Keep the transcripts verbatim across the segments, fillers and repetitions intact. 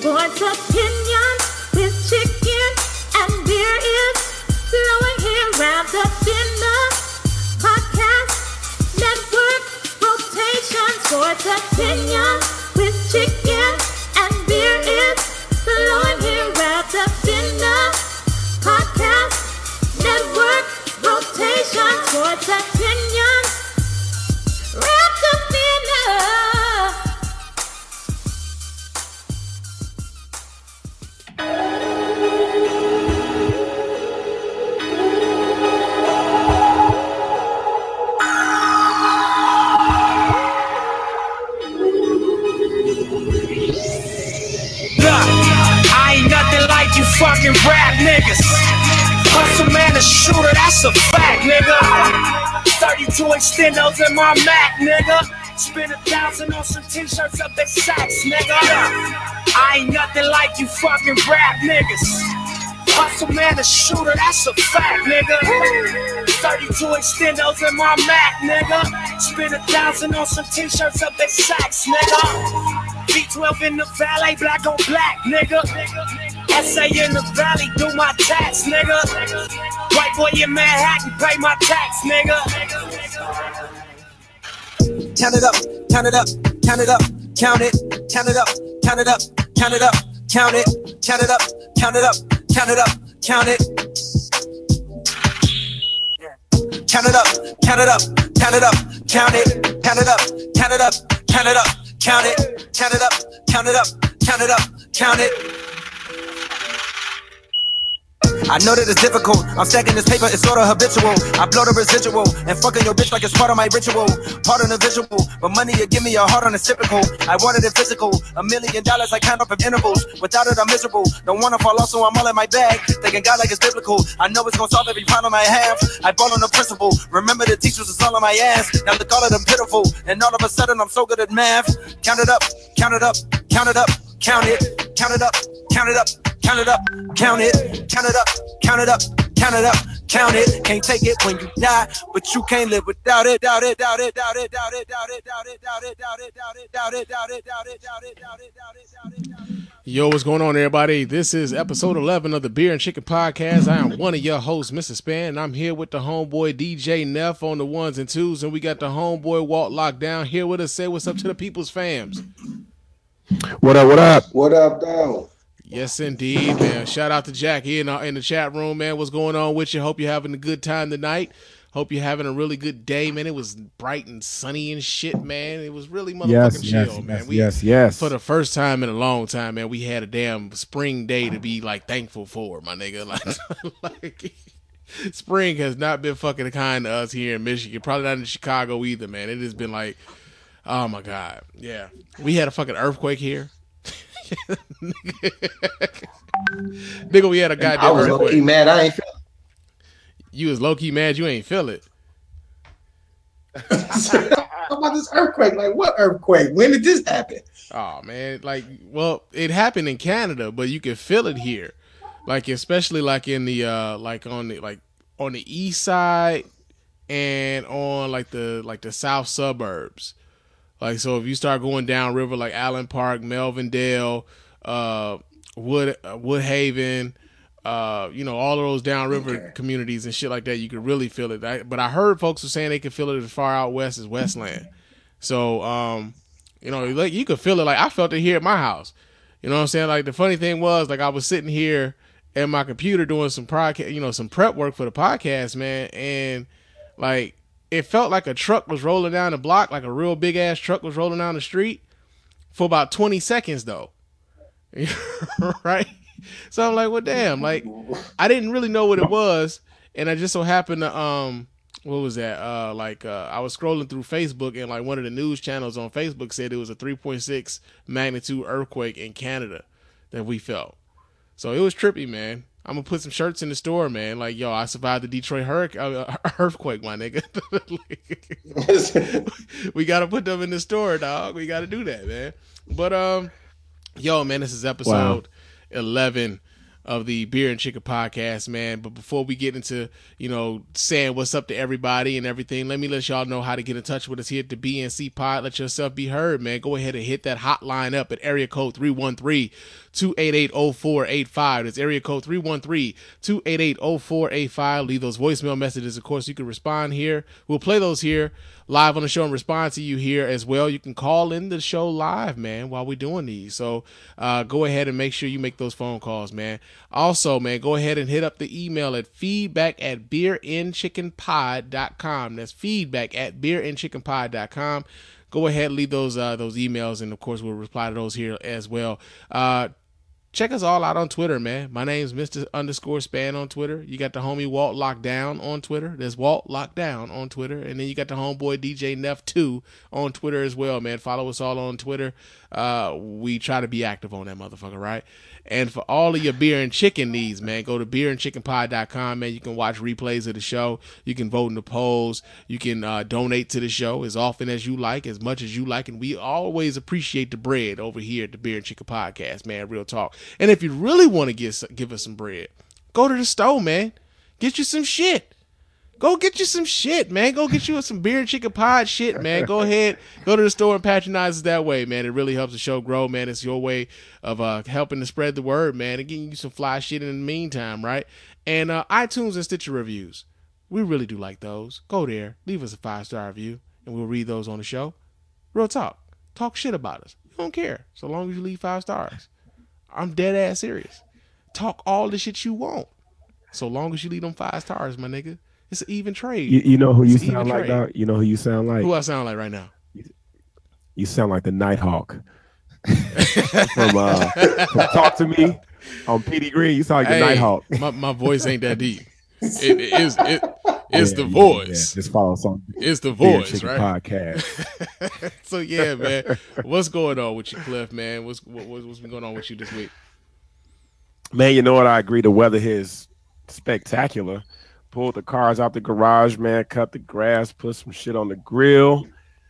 Sports opinion with chicken and beer is flowing here, wrapped up in the podcast network rotation. Sports opinion with chicken and beer is flowing here, wrapped up in the podcast network rotation. Sports opinion wrapped up in the You fucking rap niggas. Hustle man, a shooter, that's a fact, nigga. thirty-two extendos in my Mac, nigga. Spend a thousand on some t-shirts up their sacks, nigga. I ain't nothing like you fucking rap niggas. Hustle man, a shooter, that's a fact, nigga. thirty-two extendos in my Mac, nigga. Spend a thousand on some t-shirts up their sacks, nigga. B twelve in the valet, black on black, nigga. S A in the valley, do my tax, nigga. White boy in Manhattan, pay my tax, nigga. Count it up, count it up, count it up, count it, count it up, count it up, count it up, count it, count it up, count it up, count it up, count it. Count it up, count it up, count it up, count it, count it up, count it up, count it up, count it, count it up, count it up, count it up, count it. I know that it's difficult. I'm stacking this paper, it's sort of habitual. I blow the residual and fucking your bitch like it's part of my ritual. Part of the visual, but money you give me a heart on it's typical. I wanted it physical, a million dollars I count up in intervals. Without it I'm miserable, don't wanna fall off so I'm all in my bag. Thinking God like it's biblical, I know it's gonna solve every problem I have. I ball on the principle, remember the teachers is all on my ass. Now look all of them pitiful, and all of a sudden I'm so good at math. Count it up, count it up, count it up, count it, count it up, count it up. Count it up, count it, count it up, count it up, count it up, count it. Can't take it when you die, but you can't live without it. Doubt it, doubt it, doubt it, doubt it, doubt it, doubt it, doubt it, doubt it, doubt it, doubt it, doubt it, doubt it, doubt it, doubt it, doubt it, doubt it, doubt it. Yo, what's going on, everybody? This is episode eleven of the Beer and Chicken Podcast. I am one of your hosts, Mister Span, and I'm here with the homeboy D J Neff on the ones and twos, and we got the homeboy Walt Lockdown here with us. Say what's up to the people's fams. What up? What up? What up, dog? Yes, indeed, man. Shout out to Jack here in, uh, in the chat room, man. What's going on with you? Hope you're having a good time tonight. Hope you're having a really good day, man. It was bright and sunny and shit, man. It was really motherfucking yes, chill, yes, man. Yes, we, yes, yes. For the first time in a long time, man, we had a damn spring day to be, like, thankful for, my nigga. Like, like spring has not been fucking kind to us here in Michigan. Probably not in Chicago either, man. It has been like, oh, my God. Yeah. We had a fucking earthquake here. Nigga, we had a goddamn I was earthquake. low-key mad. I ain't feel it. You was low-key mad you ain't feel it. How about this earthquake? Like, what earthquake? When did this happen? Oh, man. Like, well, it happened in Canada, but you can feel it here. Like, especially like in the, uh, like on the, like on the east side and on like the, like the south suburbs. Like, so if you start going downriver, like Allen Park, Melvindale, uh, Wood, uh, Woodhaven, uh, you know, all of those downriver okay. communities and shit like that, you could really feel it. I, but I heard folks were saying they could feel it as far out west as Westland. So, um, you know, like you could feel it. Like I felt it here at my house. You know what I'm saying? Like the funny thing was, like I was sitting here at my computer doing some podcast, you know, some prep work for the podcast, man, and like. It felt like a truck was rolling down the block, like a real big ass truck was rolling down the street for about twenty seconds though. Right? So I'm like, well, damn, like I didn't really know what it was. And I just so happened to, um, what was that? Uh, like, uh, I was scrolling through Facebook and like one of the news channels on Facebook said it was a three point six magnitude earthquake in Canada that we felt. So it was trippy, man. I'm gonna put some shirts in the store, man. Like, yo, I survived the Detroit hurricane, uh, earthquake, my nigga. We gotta put them in the store, dog. We gotta do that, man. But um, yo, man, this is episode wow. eleven of the Beer and Chicken podcast, man. But before we get into, you know, saying what's up to everybody and everything, let me let y'all know how to get in touch with us here at the B N C Pod. Let yourself be heard, man. Go ahead and hit that hotline up at area code three one three, two eight eight, zero four eight five. That's area code three one three, two eight eight, zero four eight five. Leave those voicemail messages. Of course, you can respond here. We'll play those here live on the show and respond to you here as well. You can call in the show live, man, while we're doing these. So uh, go ahead and make sure you make those phone calls, man. Also, man, go ahead and hit up the email at feedback at beer and chicken pod dot com. That's feedback at beer and chicken pod dot com. Go ahead and leave those uh, those emails, and of course we'll reply to those here as well. Uh, Check us all out on Twitter, man. My name's Mister underscore Span on Twitter. You got the homie Walt Lockdown on Twitter. There's Walt Lockdown on Twitter. And then you got the homeboy D J Neff two on Twitter as well, man. Follow us all on Twitter. Uh, we try to be active on that motherfucker, right? And for all of your beer and chicken needs, man, go to beer and chicken pod dot com, man. You can watch replays of the show. You can vote in the polls. You can uh, donate to the show as often as you like, as much as you like. And we always appreciate the bread over here at the Beer and Chicken Podcast, man. Real talk. And if you really want to give, give us some bread, go to the store, man. Get you some shit. Go get you some shit, man. Go get you some Beer and Chicken Pod shit, man. Go ahead, go to the store and patronize us that way, man. It really helps the show grow, man. It's your way of uh, helping to spread the word, man, and getting you some fly shit in the meantime, right? And uh, iTunes and Stitcher reviews. We really do like those. Go there, leave us a five-star review, and we'll read those on the show. Real talk. Talk shit about us. We don't care, so long as you leave five stars. I'm dead ass serious. Talk all the shit you want, so long as you leave them five stars, my nigga. It's an even trade. You, you know who you It's an sound even like, trade. dog? You know who you sound like? Who I sound like right now? You sound like the Nighthawk from, uh, from Talk to Me on P D Green. You sound like Hey, the Nighthawk. my, my voice ain't that deep. It, it is it, it's Yeah, the yeah, voice. yeah. Just follow us on It's the Beer and voice, Chicken right? Podcast. So yeah, man. What's going on with you, Cliff, man? What's what, what's been going on with you this week? Man, you know what? I agree. The weather here is spectacular. Pulled the cars out the garage, man. Cut the grass. Put some shit on the grill.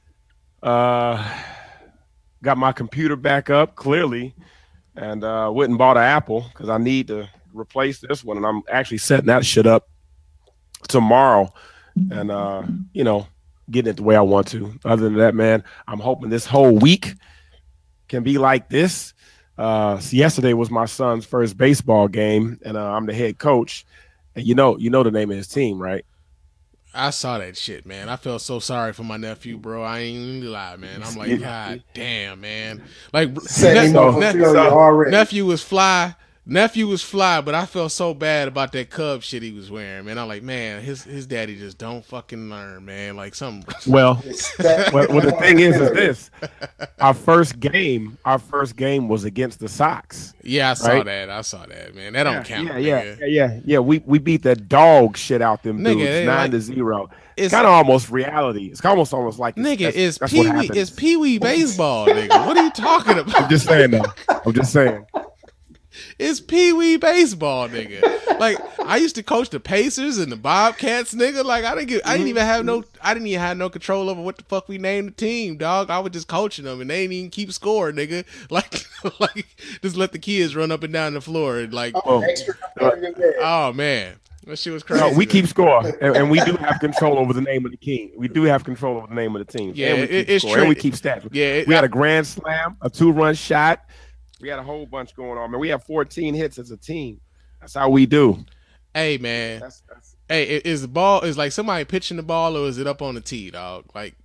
Uh, got my computer back up, clearly. And uh, went and bought an Apple because I need to replace this one. And I'm actually setting that shit up tomorrow. And, uh, you know, getting it the way I want to. Other than that, man, I'm hoping this whole week can be like this. Uh, so yesterday was my son's first baseball game, and uh, I'm the head coach. And you know, you know the name of his team, right? I saw that shit, man. I felt so sorry for my nephew, bro. I ain't even lie, man. I'm like, God damn, man. Like, Setting ne- him up ne- for failure already. nephew was fly. Nephew was fly, but I felt so bad about that Cub shit he was wearing, man. I'm like, man, his his daddy just don't fucking learn, man. Like something. Well, That- well, well, the thing is, is this: our first game, our first game was against the Sox. Yeah, I saw Right? that. I saw that, man. That don't yeah, count. Yeah, yeah, nigga. yeah, yeah, yeah. We we beat the dog shit out them Nigga, dudes, they nine like- to zero. It's It's kind of almost reality. It's almost almost like nigga, that's, it's that's what Pee Wee. happens. It's Pee Wee baseball, nigga. What are you talking about? I'm just saying, though. I'm just saying. It's Pee Wee baseball, nigga. Like I used to coach the Pacers and the Bobcats, nigga. Like I didn't get, I didn't even have no, I didn't even have no control over what the fuck we named the team, dog. I was just coaching them, and they didn't even keep score, nigga. Like, like just let the kids run up and down the floor, and like, Oh, extra competitive there. oh man, that shit was crazy. No, we man. keep score, and, and we do have control over the name of the team. We do have control over the name of the team. Yeah, and we it- keep it's score, true. and we keep stats. Yeah, it- we had a grand slam, a two-run shot. We had a whole bunch going on, man. We have fourteen hits as a team. That's how we do. Hey man, That's, that's hey, i- is the ball is like somebody pitching the ball, or is it up on the tee, dog? Like,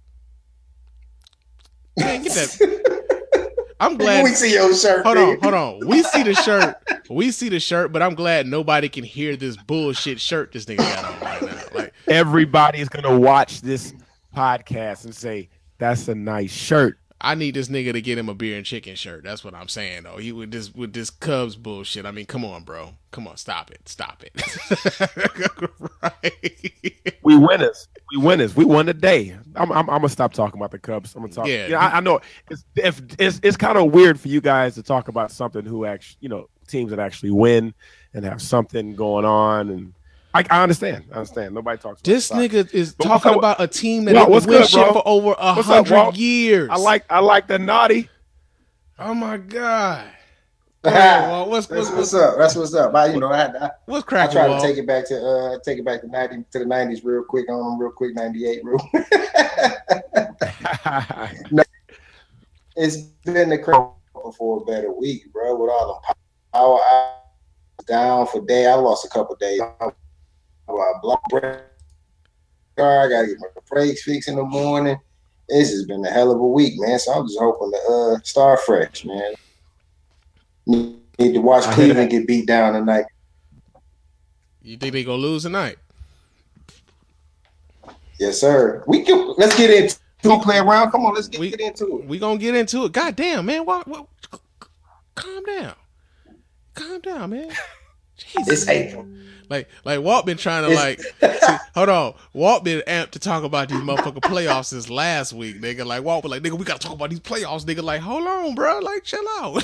man, get that. I'm glad. We see your shirt. Hold on, nigga. hold on. We see the shirt. We see the shirt, but I'm glad nobody can hear this bullshit shirt this nigga got on right now. Like, everybody is gonna watch this podcast and say that's a nice shirt. I need this nigga to get him a beer and chicken shirt. That's what I'm saying, though. He with this with this Cubs bullshit. I mean, come on, bro. Come on, stop it. Stop it. Right. We winners. We winners. We won today. I'm, I'm, I'm gonna stop talking about the Cubs. I'm gonna talk. Yeah. Yeah, I, I know it's if it's it's kind of weird for you guys to talk about something who actually, you know, teams that actually win and have something going on, and I, I understand. I understand. Nobody talks. About This soccer. nigga is But what's talking up- about a team that Well, didn't what's win good, shit bro? for over a What's up, hundred Walt? years. I like I like the naughty. Oh my god. Go ahead, Walt. What's That's what's what's what's, up. That's what's up. I, you know, I, I, what's I cracking, try to Walt? take it back to uh, take it back to ninety to the nineties real quick on them, real quick. ninety-eight, real. No, it's been the crowd for a better week, bro. With all the power hours down for day, I lost a couple days. I block break. I gotta get my brakes fixed in the morning. This has been a hell of a week, man. So I'm just hoping to uh, start fresh, man. Need, need to watch I hear Cleveland that. get beat down tonight. You think they gonna lose tonight? Yes, sir. We can. Let's get into it. Play around. Come on, let's get, We- get into it. We gonna get into it. God damn, man. What, what, calm down. Calm down, man. Jesus. It's April. Like, like Walt been trying to It's- like, see, hold on. Walt been amped to talk about these motherfucking playoffs since last week, nigga. Like Walt was like, nigga, we gotta talk about these playoffs, nigga. Like, hold on, bro. Like, chill out.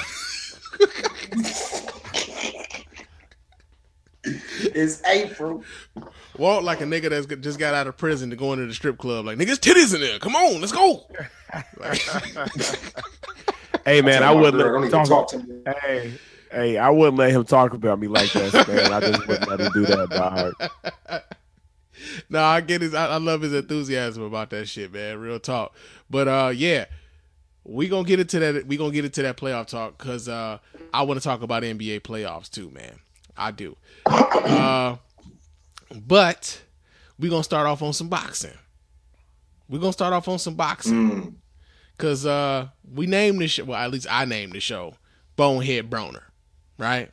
It's April. Walt like a nigga that's just got out of prison to go into the strip club. Like, nigga, it's titties in there. Come on, let's go. Like, Hey man, I Tell my wouldn't girl, let don't him even talk. talk to me. Hey, hey, I wouldn't let him talk about me like that, man. I just wouldn't let him do that, dog. no, I get his. I, I love his enthusiasm about that shit, man. Real talk. But uh, yeah, we gonna get into that. We gonna get into that playoff talk because uh, I want to talk about N B A playoffs too, man. I do. Uh, but we gonna start off on some boxing. We gonna start off on some boxing Mm. because uh, we named this show. Well, at least I named the show Bonehead Broner, right?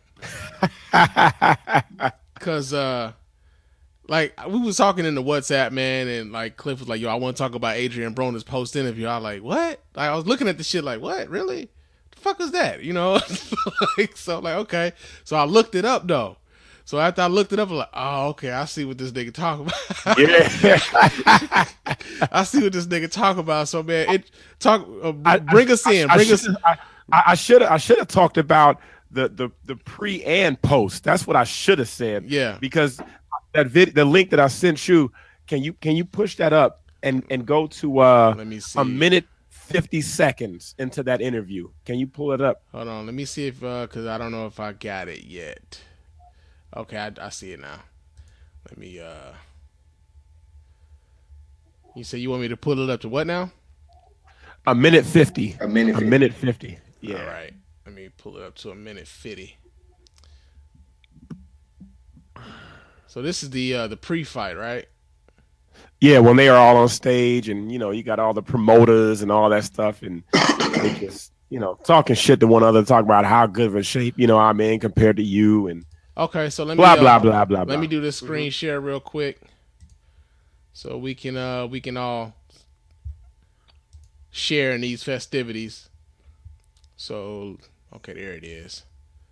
Because uh. Like, we was talking in the WhatsApp, man, and, like, Cliff was like, yo, I want to talk about Adrian Broner's post-interview. I was like, what? Like, I was looking at the shit like, what? Really? The fuck is that? You know? like, so, like, okay. So, I looked it up, though. So, after I looked it up, I'm like, oh, okay, I see what this nigga talk about. Yeah. I see what this nigga talk about. So, man, it talk. Uh, I- bring us in. I, Bring I us should've- I, I should have I should have talked about the, the the pre and post. That's what I should have said. Yeah. Because that vid, the link that I sent you, can you can you push that up and and go to uh Let me see. a minute fifty seconds into that interview? Can you pull it up? Hold on. Let me see if, uh, because I don't know if I got it yet. Okay, I, I see it now. Let me, uh, you say you want me to pull it up to what now? A minute fifty. A minute. A minute fifty. Yeah. All right. Let me pull it up to a minute fifty. So this is the uh, the pre-fight, right? Yeah, when they are all on stage and you know, you got all the promoters and all that stuff and they just, you know, talking shit to one another, talk about how good of a shape, you know, I'm in compared to you and Okay, so let me blah uh, blah blah blah Let blah. me do this screen share real quick, so we can uh we can all share in these festivities. So okay, there it is.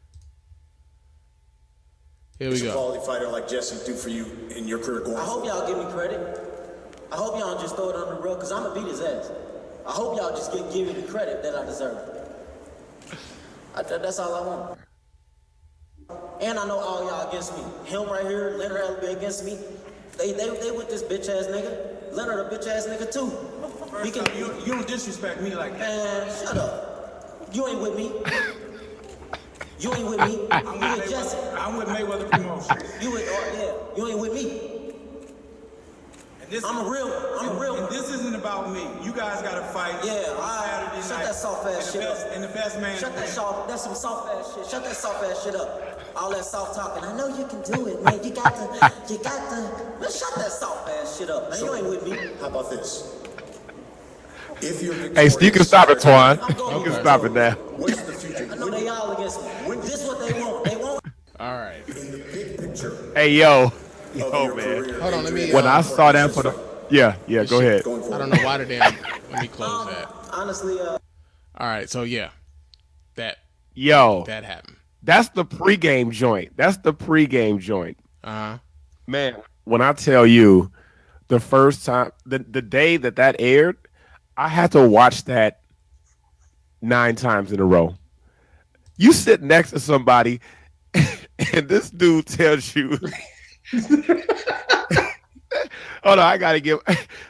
Here we What's a go. quality fighter like Jesse do for you in your career going I hope forward? y'all give me credit. I hope y'all don't just throw it on the rug, because I'm going to beat his ass. I hope y'all just get, give me the credit that I deserve. I, that, that's all I want. And I know all y'all against me. Him right here, Leonard Ellerbe against me. They, they, they with this bitch ass nigga. Leonard a bitch ass nigga too. We can, You, you don't disrespect me like that. man, shut up. You ain't with me. You ain't with me. I'm You with with Jesse. Mayweather, I'm with Mayweather Promotions. You with, oh, yeah. You ain't with me. And this, I'm a real one. I'm a real and one. this isn't about me. You guys got to fight. Yeah, all right. Saturday Shut night. that soft ass and the shit best, up. And the best man. Shut that wins. soft, that's some soft ass shit. Shut that soft ass shit up. All that soft talking. I know you can do it, man. You got to, you got to. Man, shut that soft ass shit up, man. You ain't with me. How about this? If you're Hey, so you can stop it, Twan. I'm going You can with stop you. it now. What's the future? I know they all against me. This what they want. They want. All right. In the big picture Hey yo. of Yo your man. career, Hold on, let me, Adrian, When uh, I saw that for the Yeah, yeah, go ahead. going I forward. don't know why the damn. Let me close that. Honestly, uh, All right. So yeah, that Yo, that happened. that's the pregame joint. That's the pregame joint. Uh huh. Man, when I tell you the first time the, the day that that aired, I had to watch that nine times in a row. You sit next to somebody and this dude tells you hold on, I gotta give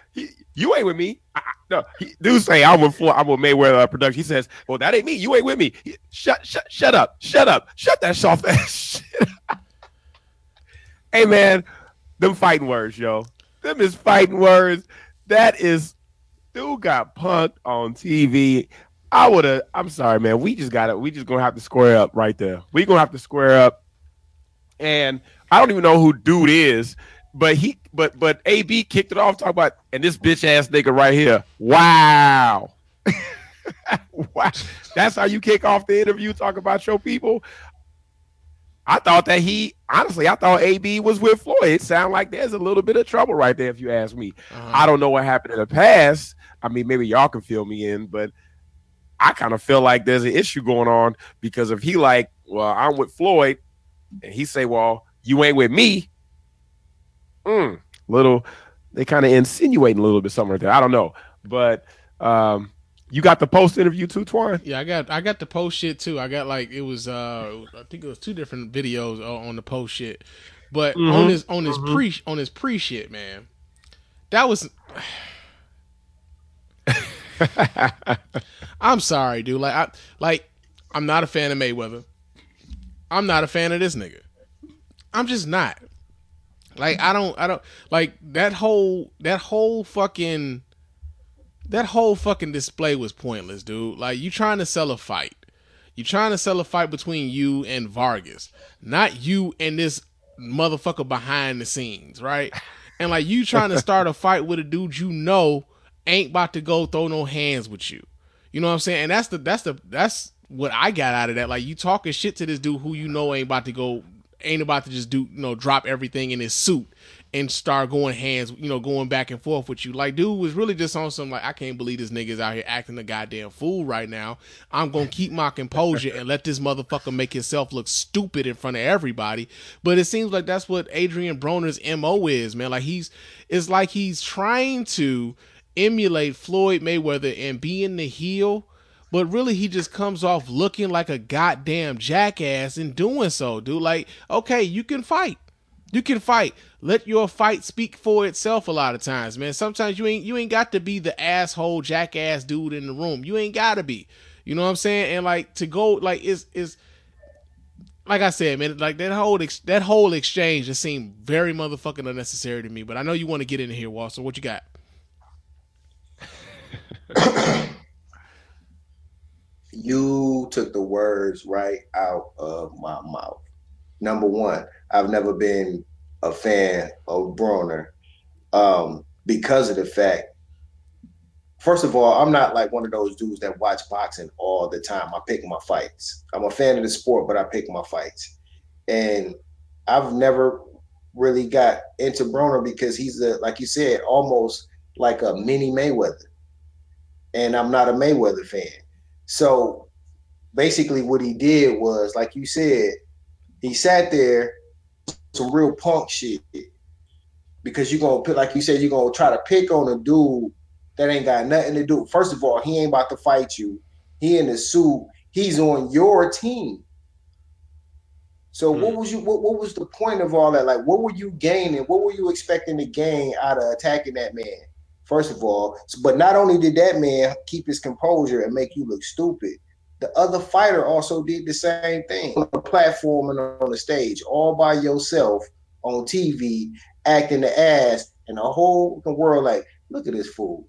You ain't with me. I, I- no, he, dude say I'm with Floyd, I'm with Mayweather uh, production. He says, "Well, that ain't me. You ain't with me. He- shut, shut, shut up, shut up, shut that soft ass shit." Hey man, them fighting words, yo. Them is fighting words. That is, dude got punked on T V. I would have. I'm sorry, man. We just got to We just gonna have to square up right there. We gonna have to square up. And I don't even know who dude is, but he, but but A B kicked it off. Talk about and this bitch ass nigga right here. Wow. Wow. That's how you kick off the interview. Talk about your people. I thought that he honestly, I thought A B was with Floyd. It sounded like there's a little bit of trouble right there, if you ask me. Uh-huh. I don't know what happened in the past. I mean, maybe y'all can fill me in, but I kind of feel like there's an issue going on because if he like, well, I'm with Floyd, and he say, well, you ain't with me. Mm, little, they kind of insinuating a little bit something right there. I don't know, but um, you got the post interview too, Twine? Yeah, I got I got the post shit too. I got like it was uh I think it was two different videos on on the post shit. But Mhm, on his on his mhm. pre on his pre shit, man. That was I'm sorry, dude. Like I like I'm not a fan of Mayweather. I'm not a fan of this nigga. I'm just not. Like I don't I don't like that whole that whole fucking that whole fucking display was pointless, dude. Like you trying to sell a fight. You trying to sell a fight between you and Vargas, not you and this motherfucker behind the scenes, right? And like you trying to start a fight with a dude you know ain't about to go throw no hands with you. You know what I'm saying? And that's the that's the that's what I got out of that. Like you talking shit to this dude who you know ain't about to go ain't about to just do, you know, drop everything in his suit and start going hands, you know, going back and forth with you. Like, dude was really just on some, like, I can't believe this nigga's out here acting a goddamn fool right now. I'm going to keep my composure and let this motherfucker make himself look stupid in front of everybody. But it seems like that's what Adrian Broner's M O is, man. Like, he's, it's like he's trying to emulate Floyd Mayweather and being the heel, but really he just comes off looking like a goddamn jackass in doing so, dude. Like, okay, you can fight. You can fight. Let your fight speak for itself a lot of times, man. Sometimes you ain't you ain't got to be the asshole jackass dude in the room. You ain't gotta be. You know what I'm saying? And like to go like is is like I said, man, like that whole ex- that whole exchange just seemed very motherfucking unnecessary to me. But I know you want to get into here, Wall. So what you got? You took the words right out of my mouth. Number one, I've never been a fan of Broner um, because of the fact, first of all, I'm not like one of those dudes that watch boxing all the time. I pick my fights. I'm a fan of the sport, but I pick my fights. And I've never really got into Broner because he's a, like you said, almost like a mini Mayweather. And I'm not a Mayweather fan. So basically what he did was, like you said, he sat there some real punk shit because you're gonna put, like you said, you're gonna try to pick on a dude that ain't got nothing to do. First of all, he ain't about to fight you. He in the suit. He's on your team. So Mm. what was you? What, what was the point of all that? Like, what were you gaining? What were you expecting to gain out of attacking that man? First of all, but not only did that man keep his composure and make you look stupid, the other fighter also did the same thing on the platform and on the stage, all by yourself on T V, acting the ass, and the whole world like, look at this fool.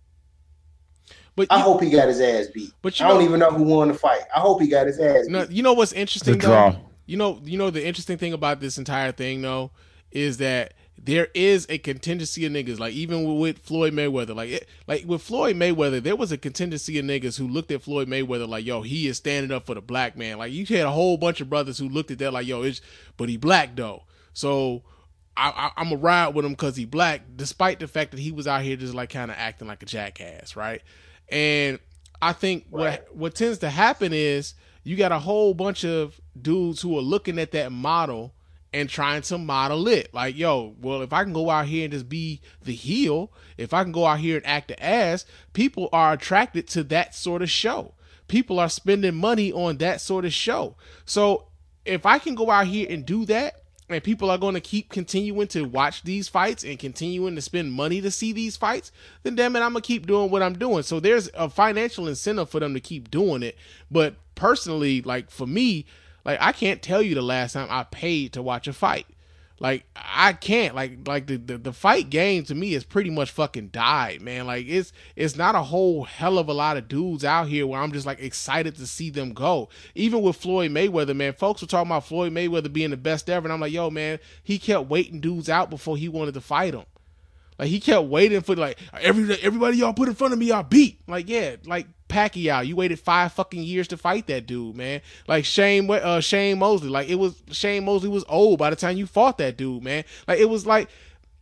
But I you, hope he got his ass beat. But you I don't know- even know who won the fight. I hope he got his ass No, beat. you know what's interesting The draw. though? You know, you know the interesting thing about this entire thing though is that there is a contingency of niggas. Like even with Floyd Mayweather, like it, like with Floyd Mayweather, there was a contingency of niggas who looked at Floyd Mayweather like, yo, he is standing up for the black man. Like you had a whole bunch of brothers who looked at that like, yo, it's but he black though, so I, I, I'm gonna ride with him because he black, despite the fact that he was out here just like kind of acting like a jackass, right? And I think Right. what what tends to happen is you got a whole bunch of dudes who are looking at that model and trying to model it. Like, yo, well, if I can go out here and just be the heel, if I can go out here and act the ass, people are attracted to that sort of show. People are spending money on that sort of show. So if I can go out here and do that, and people are going to keep continuing to watch these fights and continuing to spend money to see these fights, then damn it, I'm going to keep doing what I'm doing. So there's a financial incentive for them to keep doing it. But personally, like for me, like I can't tell you the last time I paid to watch a fight. Like I can't like like the, the the fight game to me is pretty much fucking died, man. Like it's it's not a whole hell of a lot of dudes out here where I'm just like excited to see them go. Even with Floyd Mayweather, man, folks were talking about Floyd Mayweather being the best ever, and I'm like, yo, man, he kept waiting dudes out before he wanted to fight them. Like he kept waiting for like every everybody y'all put in front of me, y'all beat. Like yeah, like Pacquiao, you waited five fucking years to fight that dude, man. Like Shane, uh, Shane Mosley, like it was Shane Mosley was old by the time you fought that dude, man. Like it was like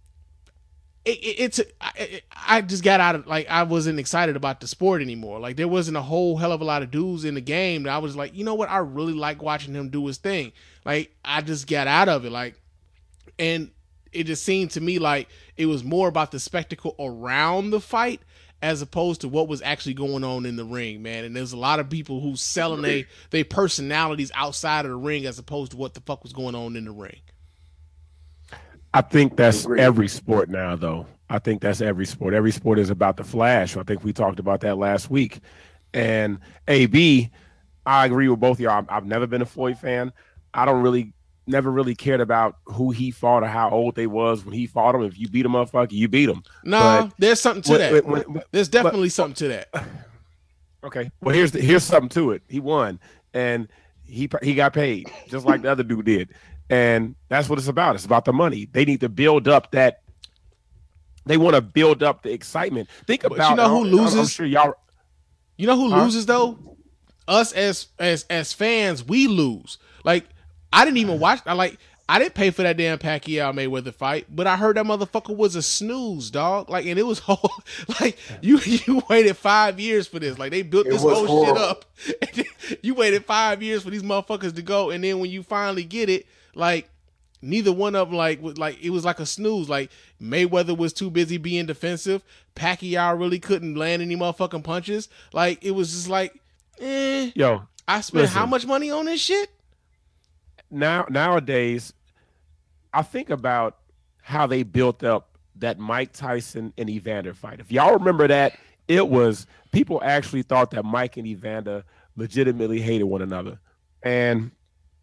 it, it, it's I, I just got out of like I wasn't excited about the sport anymore. Like there wasn't a whole hell of a lot of dudes in the game that I was like, you know what, I really like watching him do his thing. Like I just got out of it, like and. It just seemed to me like it was more about the spectacle around the fight as opposed to what was actually going on in the ring, man. And there's a lot of people who selling they they personalities outside of the ring as opposed to what the fuck was going on in the ring. I think that's every sport now, though. I think that's every sport. Every sport is about the flash. I think we talked about that last week. And A B, I agree with both of y'all. I've never been a Floyd fan. I don't really never really cared about who he fought or how old they was when he fought him. If you beat a motherfucker, you beat him. No, nah, there's something to when, that. When, when, there's definitely but, something to that. Okay. Well, here's the, here's something to it. He won, and he he got paid just like the other dude did, and that's what it's about. It's about the money. They need to build up that. They want to build up the excitement. Think but about you know who loses. I'm sure y'all. You know who huh? loses though? Us as as as fans, we lose. Like. I didn't even watch. I like. I didn't pay for that damn Pacquiao Mayweather fight, but I heard that motherfucker was a snooze, dog. Like, and it was whole. Like you, you waited five years for this. Like they built this whole horrible. shit up. You waited five years for these motherfuckers to go, and then when you finally get it, like neither one of them, like, like it was like a snooze. Like Mayweather was too busy being defensive. Pacquiao really couldn't land any motherfucking punches. Like it was just like, eh. Yo, I spent listen. how much money on this shit? Now, nowadays, I think about how they built up that Mike Tyson and Evander fight. If y'all remember that, it was people actually thought that Mike and Evander legitimately hated one another. And,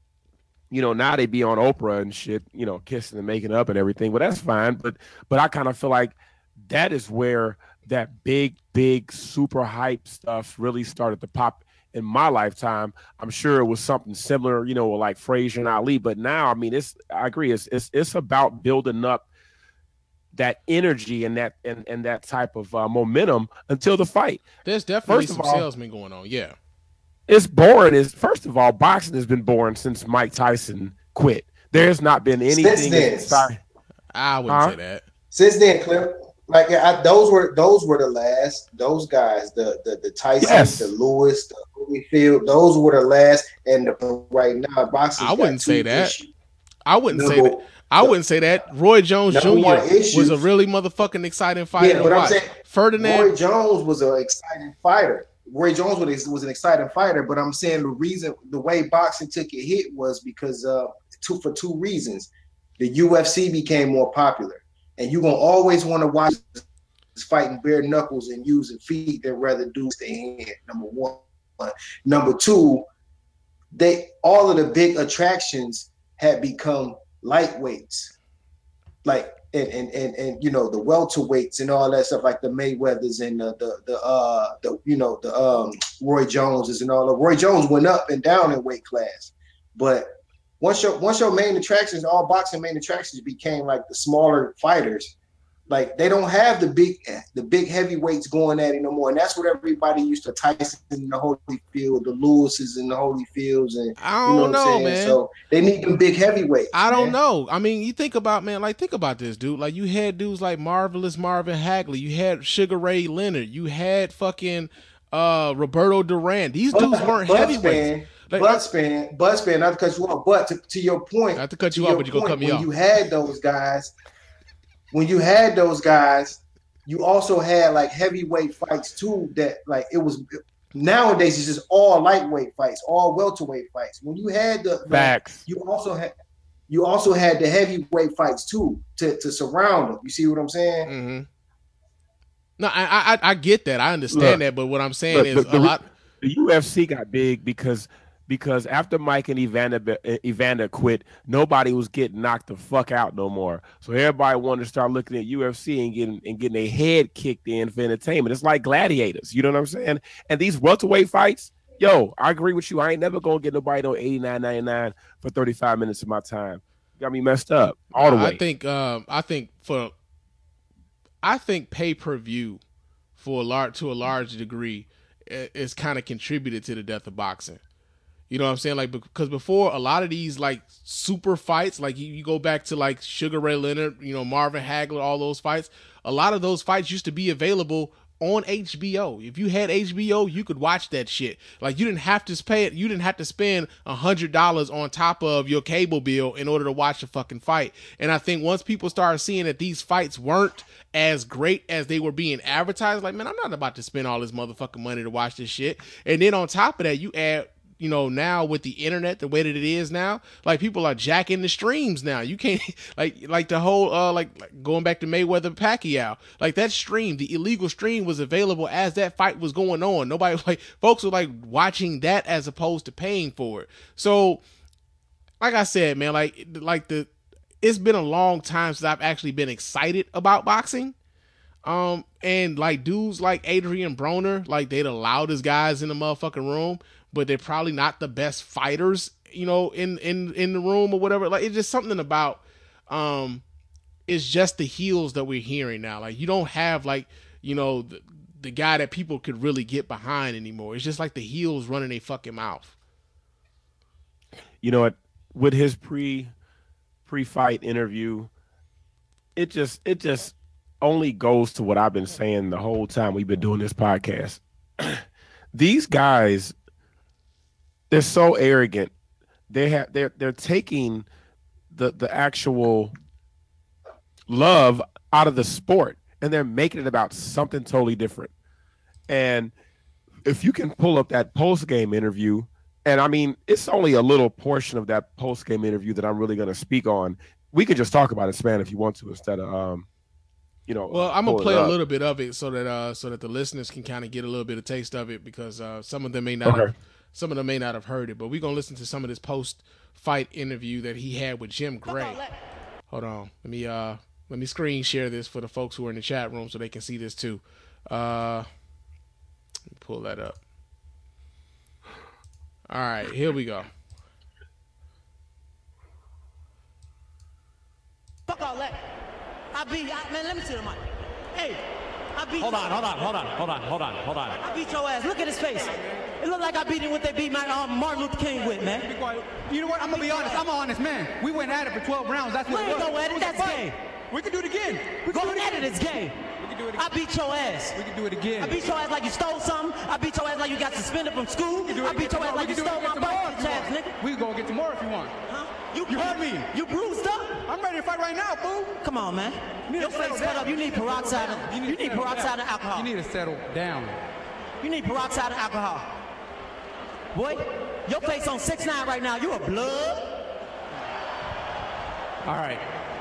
you know, now they be on Oprah and shit, you know, kissing and making up and everything. But that's fine. But but I kind of feel like that is where that big, big, super hype stuff really started to pop. In my lifetime, I'm sure it was something similar, you know, like Frazier and Ali. But now, I mean, it's I agree. It's it's it's about building up that energy and that and, and that type of uh, momentum until the fight. There's definitely first some all, salesmen going on. Yeah, it's boring. Is first of all, boxing has been boring since Mike Tyson quit. There's not been anything. Since I wouldn't huh? say that. Since then, Clip. Like I, those were those were the last those guys the the the Tyson yes. the Lewis the Holyfield those were the last and the, right now boxing. I wouldn't say that. Issues. I wouldn't number, say that. I wouldn't say that. Roy Jones Junior was a really motherfucking exciting fighter. Yeah, but to I'm watch. saying Ferdinand Roy Jones was an exciting fighter. Roy Jones was was an exciting fighter, but I'm saying the reason the way boxing took a hit was because uh two for two reasons. The U F C became more popular. And you're gonna always want to watch fighting bare knuckles and using feet than rather do their hand. Number one. Number two, they all of the big attractions had become lightweights, like and and and, and you know the welterweights and all that stuff, like the Mayweathers and the the, the uh the you know the um Roy Joneses and all that. Roy Jones went up and down in weight class, but Once your once your main attractions, all boxing main attractions became like the smaller fighters, like they don't have the big the big heavyweights going at it no more, and that's what everybody used to Tyson in the Holyfield, the Lewises in the Holyfields, and I don't you know, what know, I'm saying? man. So they need them big heavyweights. I don't man. know. I mean, you think about man, like think about this, dude. Like you had dudes like Marvelous Marvin Hagley, you had Sugar Ray Leonard, you had fucking uh Roberto Duran. These But, dudes weren't heavyweights. Like, Buzzspan, Buzzspan, not to cut you off, but to, to your point, not to cut you to off, your but you're gonna cut point, me when off. you had those guys, when you had those guys, you also had like heavyweight fights too. That like it was nowadays it's just all lightweight fights, all welterweight fights. When you had the, the Facts, you also had you also had the heavyweight fights too to, to surround them. You see what I'm saying? Mm-hmm. No, I, I I get that. I understand Look, that, but what I'm saying look, is the, a the, lot. The U F C got big because because after Mike and Evander Evander quit, nobody was getting knocked the fuck out no more. So everybody wanted to start looking at U F C and getting and getting their head kicked in for entertainment. It's like gladiators, you know what I'm saying? And these welterweight fights, yo, I agree with you. I ain't never gonna get nobody no eighty-nine ninety-nine for thirty-five minutes of my time. Got me messed up all the way. I think um, I think for I think pay per view for a large to a large degree is kind of contributed to the death of boxing. You know what I'm saying? Like, because before a lot of these like super fights, like you, you go back to like Sugar Ray Leonard, you know, Marvin Hagler, all those fights, a lot of those fights used to be available on H B O. If you had H B O, you could watch that shit. Like, you didn't have to pay it. You didn't have to spend a hundred dollars on top of your cable bill in order to watch a fucking fight. And I think once people started seeing that these fights weren't as great as they were being advertised, like, man, I'm not about to spend all this motherfucking money to watch this shit. And then on top of that, you add, you know, now with the internet, the way that it is now, like people are jacking the streams now. You can't like, like the whole, uh, like, like going back to Mayweather Pacquiao, like that stream, the illegal stream was available as that fight was going on. Nobody like folks were like watching that as opposed to paying for it. So like I said, man, like, like the, it's been a long time since I've actually been excited about boxing. Um, and like dudes like Adrian Broner, like they're the loudest guys in the motherfucking room, but they're probably not the best fighters, you know, in, in, in the room or whatever. Like, it's just something about, um, it's just the heels that we're hearing now. Like, you don't have like, you know, the, the guy that people could really get behind anymore. It's just like the heels running a fucking mouth. You know what? With his pre pre-fight interview, it just, it just only goes to what I've been saying the whole time we've been doing this podcast. These guys, they're so arrogant. They have they're they're taking the the actual love out of the sport and they're making it about something totally different. And if you can pull up that post-game interview, and I mean, it's only a little portion of that post-game interview that I'm really going to speak on. We could just talk about it, Span, if you want to, instead of um, you know. Well, I'm gonna play a little bit of it so that uh, so that the listeners can kind of get a little bit of taste of it, because uh, some of them may not, okay. have, some of them may not have heard it. But we're gonna listen to some of this post-fight interview that he had with Jim Gray. Hold on, let me uh, let me screen share this for the folks who are in the chat room so they can see this too. Uh, let me pull that up. All right, here we go. Fuck all that. I beat, I, man, let me see the mic. Hey, I beat Hold on, hold on, hold on, hold on, hold on, hold on. I beat your ass. Look at his face. It looked like I beat him what they beat my um, Martin Luther King with, man. You know what? I'm gonna be honest. I'm an honest man. We went at it for twelve rounds. That's what we it was. We ain't go at it. That's gay. We can do it again. We going at it. It's gay. We can do it again. I beat your ass. We can do it again. I beat your ass like you stole something. I beat your ass like you got suspended from school. I beat your ass like you stole my bike, ass nigga. We can go get some more if you want. Huh? You, you heard me. You bruised up? I'm ready to fight right now, fool. Come on, man. You Your face cut up. You need peroxide. Of, you need, you need peroxide of alcohol. You need to settle down. You need peroxide of alcohol. Boy, your face on six nine right now. You a blood. All right.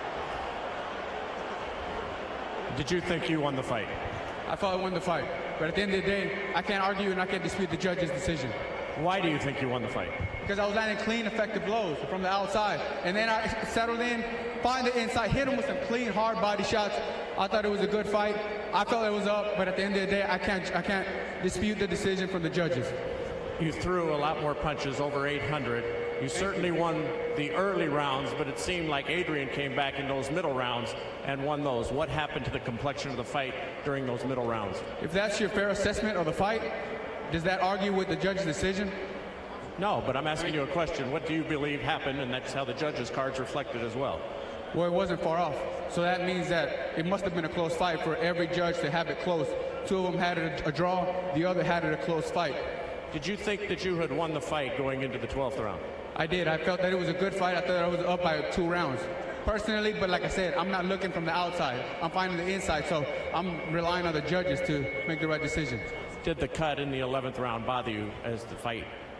Did you think you won the fight? I thought I won the fight. But at the end of the day, I can't argue and I can't dispute the judge's decision. Why do you think you won the fight? Because I was landing clean, effective blows from the outside. And then I settled in, find the inside, hit him with some clean, hard body shots. I thought it was a good fight. I felt it was up, but at the end of the day, I can't, I can't dispute the decision from the judges. You threw a lot more punches, over eight hundred. You certainly won the early rounds, but it seemed like Adrian came back in those middle rounds and won those. What happened to the complexion of the fight during those middle rounds? If that's your fair assessment of the fight, does that argue with the judge's decision? No, but I'm asking you a question. What do you believe happened? And that's how the judge's cards reflected as well. Well, it wasn't far off. So that means that it must have been a close fight for every judge to have it close. Two of them had it a draw, the other had it a close fight. Did you think that you had won the fight going into the twelfth round? I did. I felt that it was a good fight. I thought I was up by two rounds. Personally, but like I said, I'm not looking from the outside. I'm finding the inside, so I'm relying on the judges to make the right decision. Did the cut in the eleventh round bother you as the fight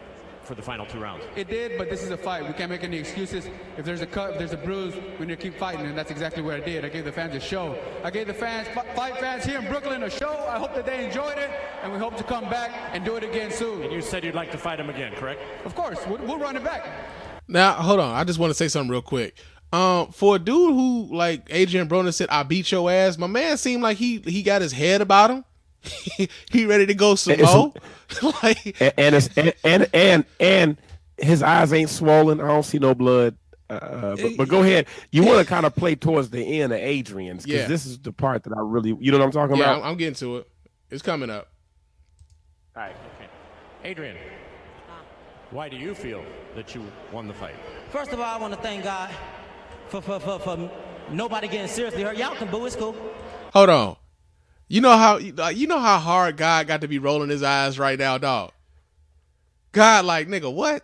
for the final two rounds. It did, but this is a fight. We can't make any excuses. If there's a cut, if there's a bruise, we need to keep fighting, and that's exactly what I did. I gave the fans a show. I gave the fans, fight fans here in Brooklyn a show. I hope that they enjoyed it, and we hope to come back and do it again soon. And you said you'd like to fight him again, correct? Of course. We'll, we'll run it back. Now, hold on. I just want to say something real quick. Um, for a dude who, like Adrian Broner said, I beat your ass, my man seemed like he he got his head about him. He ready to go some more. Like, and and, it's, and and and and his eyes ain't swollen. I don't see no blood. Uh, but, but go ahead. You want to kind of play towards the end of Adrian's because Yeah. this is the part that I really, you know what I'm talking yeah, about? I'm, I'm getting to it. It's coming up. All right, okay. Adrian, why do you feel that you won the fight? First of all, I want to thank God for, for, for, for nobody getting seriously hurt. Y'all can boo, it's cool. Hold on. You know how you know how hard God got to be rolling his eyes right now, dog. God, like nigga, what?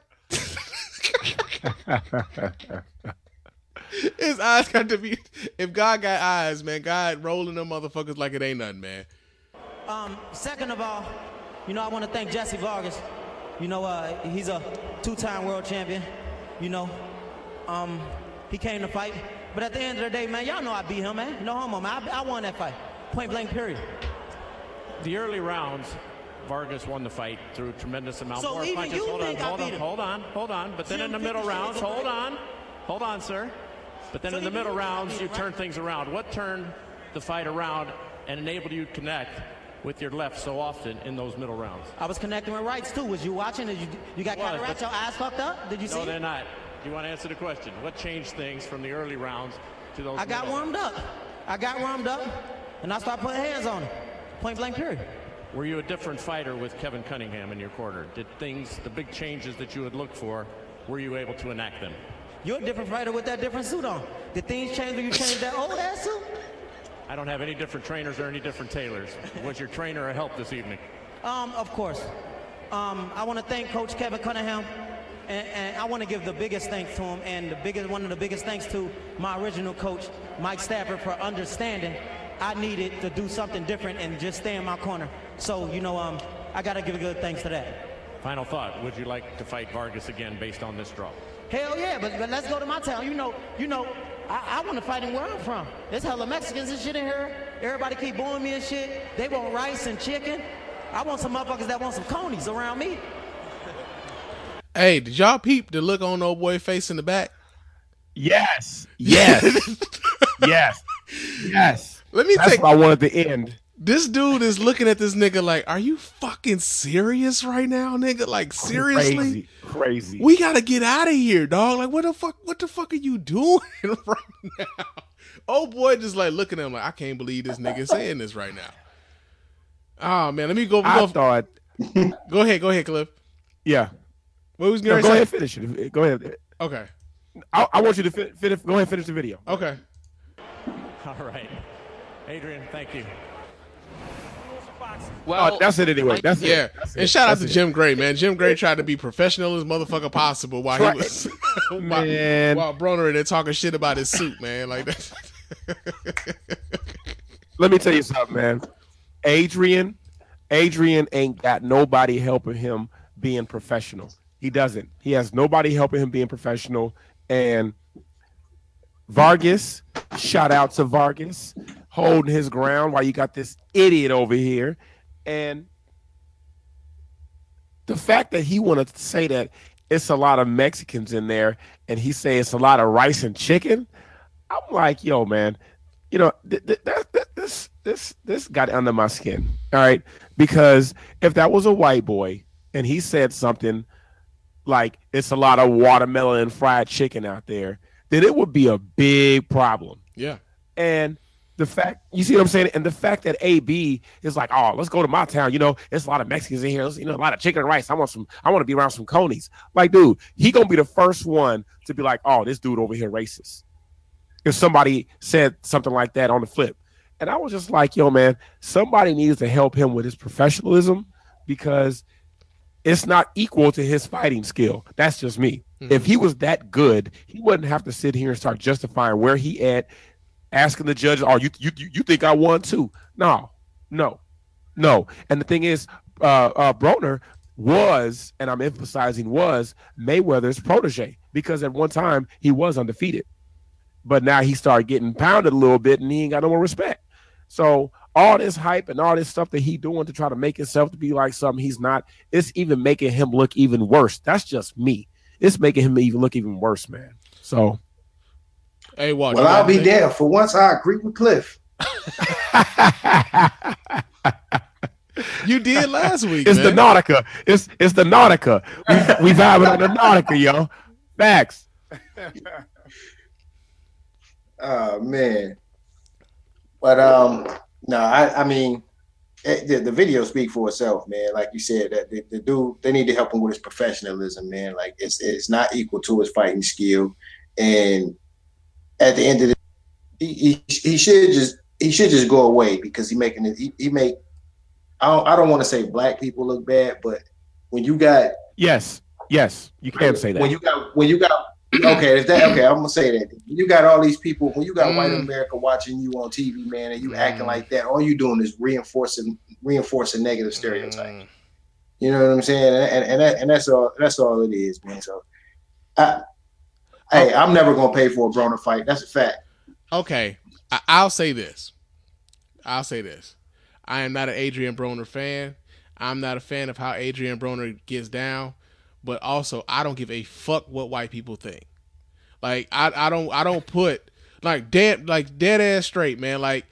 His eyes got to be. If God got eyes, man, God rolling them motherfuckers like it ain't nothing, man. Um, second of all, you know, I want to thank Jesse Vargas. You know, uh, he's a two-time world champion. You know, um, he came to fight. But at the end of the day, man, y'all know I beat him, man. No homo, man. I, I won that fight. Point blank, period. The early rounds, Vargas won the fight through a tremendous amount So more even punches. you Hold on, think I hold beat on, him? hold on, hold on. But then in the Jim middle Fifty rounds, Shades of hold Grey. on, hold on, sir. But then So in the even middle you think I rounds, beat you him, turned right? things around. What turned the fight around and enabled you to connect with your left so often in those middle rounds? I was connecting with rights, too. Was you watching? Did you, you got Was, cataracts? but- Your eyes fucked up? Did you see No, it? they're not. You want to answer the question? What changed things from the early rounds to those? I got middle? warmed up. I got warmed up, and I started putting hands on him. Point blank, period. Were you a different fighter with Kevin Cunningham in your corner? Did things, the big changes that you had looked for, were you able to enact them? You're a different fighter with that different suit on. Did things change when you changed that old ass suit? I don't have any different trainers or any different tailors. Was your trainer a help this evening? Um, of course. Um, I want to thank Coach Kevin Cunningham, and, and I want to give the biggest thanks to him, and the biggest, one of the biggest thanks to my original coach, Mike Stafford, for understanding I needed to do something different and just stay in my corner. So, you know, um, I got to give a good thanks to that. Final thought, would you like to fight Vargas again based on this draw? Hell yeah, but, but let's go to my town. You know, you know, I, I want to fight in where I'm from. There's hella Mexicans and shit in here. Everybody keep booing me and shit. They want rice and chicken. I want some motherfuckers that want some conies around me. Hey, did y'all peep the look on old boy face in the back? Yes. Yes. yes. Yes. Let me That's take. what I wanted to end. This dude is looking at this nigga like, are you fucking serious right now, nigga? Like, seriously? Crazy. Crazy. We gotta get out of here, dog. Like, what the fuck? What the fuck are you doing right now? Oh boy, just like looking at him like, I can't believe this nigga saying this right now. Oh man, let me go. I go thought. Go ahead, go ahead, Cliff. Yeah. What was No, going go to ahead, say? finish it. Go ahead. Okay. I, I want you to fi- finish. Go ahead, and finish the video. Okay. All right. Adrian, thank you. Well, oh, that's it anyway. That's yeah. it. That's and it. shout That's out to it. Jim Gray, man. Jim Gray tried to be professional as motherfucker possible while Try- he was while, Man. while Broner in there talking shit about his suit, man. Like that. Let me tell you something, man. Adrian, Adrian ain't got nobody helping him being professional. He doesn't. He has nobody helping him being professional. And Vargas, shout out to Vargas, holding his ground while you got this idiot over here. And the fact that he wanted to say that it's a lot of Mexicans in there and he say it's a lot of rice and chicken, I'm like, yo, man, you know, th- th- that, that, this this this got under my skin. All right. Because if that was a white boy and he said something like it's a lot of watermelon and fried chicken out there, then it would be a big problem. Yeah. And the fact, you see what I'm saying? And the fact that A B is like, oh, let's go to my town. You know, there's a lot of Mexicans in here. There's, you know, a lot of chicken and rice. I want some, I want to be around some conies. Like, dude, he going to be the first one to be like, oh, this dude over here racist. If somebody said something like that on the flip. And I was just like, yo, man, somebody needs to help him with his professionalism because it's not equal to his fighting skill. That's just me. Mm-hmm. If he was that good, he wouldn't have to sit here and start justifying where he at, asking the judge, oh, you you you think I won too? No, no, no. And the thing is, uh, uh, Broner, was, and I'm emphasizing was, Mayweather's protege, because at one time he was undefeated. But now he started getting pounded a little bit and he ain't got no more respect. So all this hype and all this stuff that he doing to try to make himself to be like something he's not, it's even making him look even worse. That's just me. It's making him even look even worse, man. So, hey, Walt, well, I'll be there. For once, I agree with Cliff. You did last week. It's man. the Nautica. It's it's the Nautica. We, we vibing on the Nautica, yo. Facts. Oh man. But um, no, I I mean, it, the, the video speak for itself, man. Like you said, that the, the dude, they need to help him with his professionalism, man. Like it's it's not equal to his fighting skill, and at the end of the, he he, he should just he should just go away because he making it. He, he make. I don't, I don't want to say black people look bad, but when you got yes, yes, you can say that. When you got when you got okay, is that okay? I'm gonna say that. When you got all these people, when you got Mm. white America watching you on T V, man, and you Mm. acting like that, all you doing is reinforcing reinforcing negative stereotypes. Mm. You know what I'm saying? And and that, and that's all that's all it is, man. So, I, hey, I'm never gonna pay for a Broner fight. That's a fact. Okay, I- I'll say this. I'll say this. I am not an Adrian Broner fan. I'm not a fan of how Adrian Broner gets down, but also I don't give a fuck what white people think. Like I, I don't I don't put like dead like dead ass straight, man. Like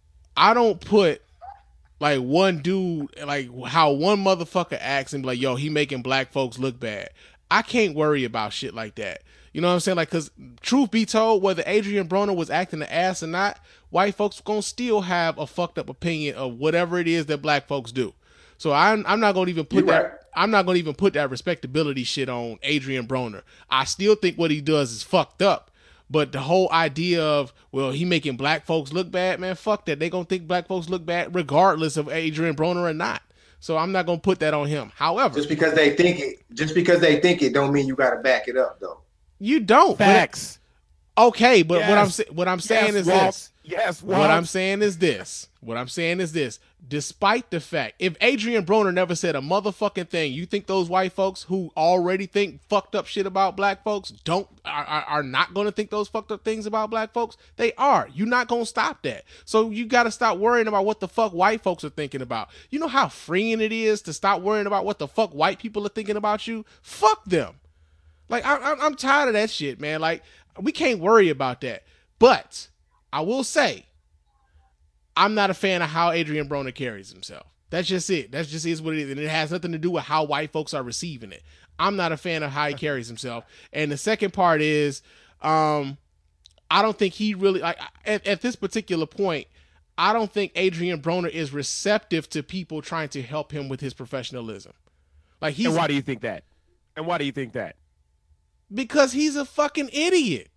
I don't put like one dude like how one motherfucker acts and be like, yo, he making black folks look bad. I can't worry about shit like that. You know what I'm saying? Like, cause truth be told, whether Adrian Broner was acting the ass or not, white folks gonna still have a fucked up opinion of whatever it is that black folks do. So I'm I'm not gonna even put You're that right. I'm not gonna even put that respectability shit on Adrian Broner. I still think what he does is fucked up. But the whole idea of, well, he making black folks look bad, man, fuck that. They gonna think black folks look bad regardless of Adrian Broner or not. So I'm not gonna put that on him. However, Just because they think it, just because they think it, don't mean you got to back it up, though. you don't. but- Facts. Okay, but what I'm Yes. sa- what I'm saying Yes, is Walt. this. Yes, What Walt. I'm saying is this. What I'm saying is this. Despite the fact, if Adrian Broner never said a motherfucking thing, you think those white folks who already think fucked up shit about black folks don't are, are, are not going to think those fucked up things about black folks? They are. You're not going to stop that. So you got to stop worrying about what the fuck white folks are thinking about. You know how freeing it is to stop worrying about what the fuck white people are thinking about you? Fuck them. Like I, I, I'm tired of that shit, man. Like we can't worry about that. But I will say, I'm not a fan of how Adrian Broner carries himself. That's just it. That's just is what it is, and it has nothing to do with how white folks are receiving it. I'm not a fan of how he carries himself. And the second part is, um, I don't think he really like at, at this particular point. I don't think Adrian Broner is receptive to people trying to help him with his professionalism. Like he's And why do you think that? And why do you think that? because he's a fucking idiot.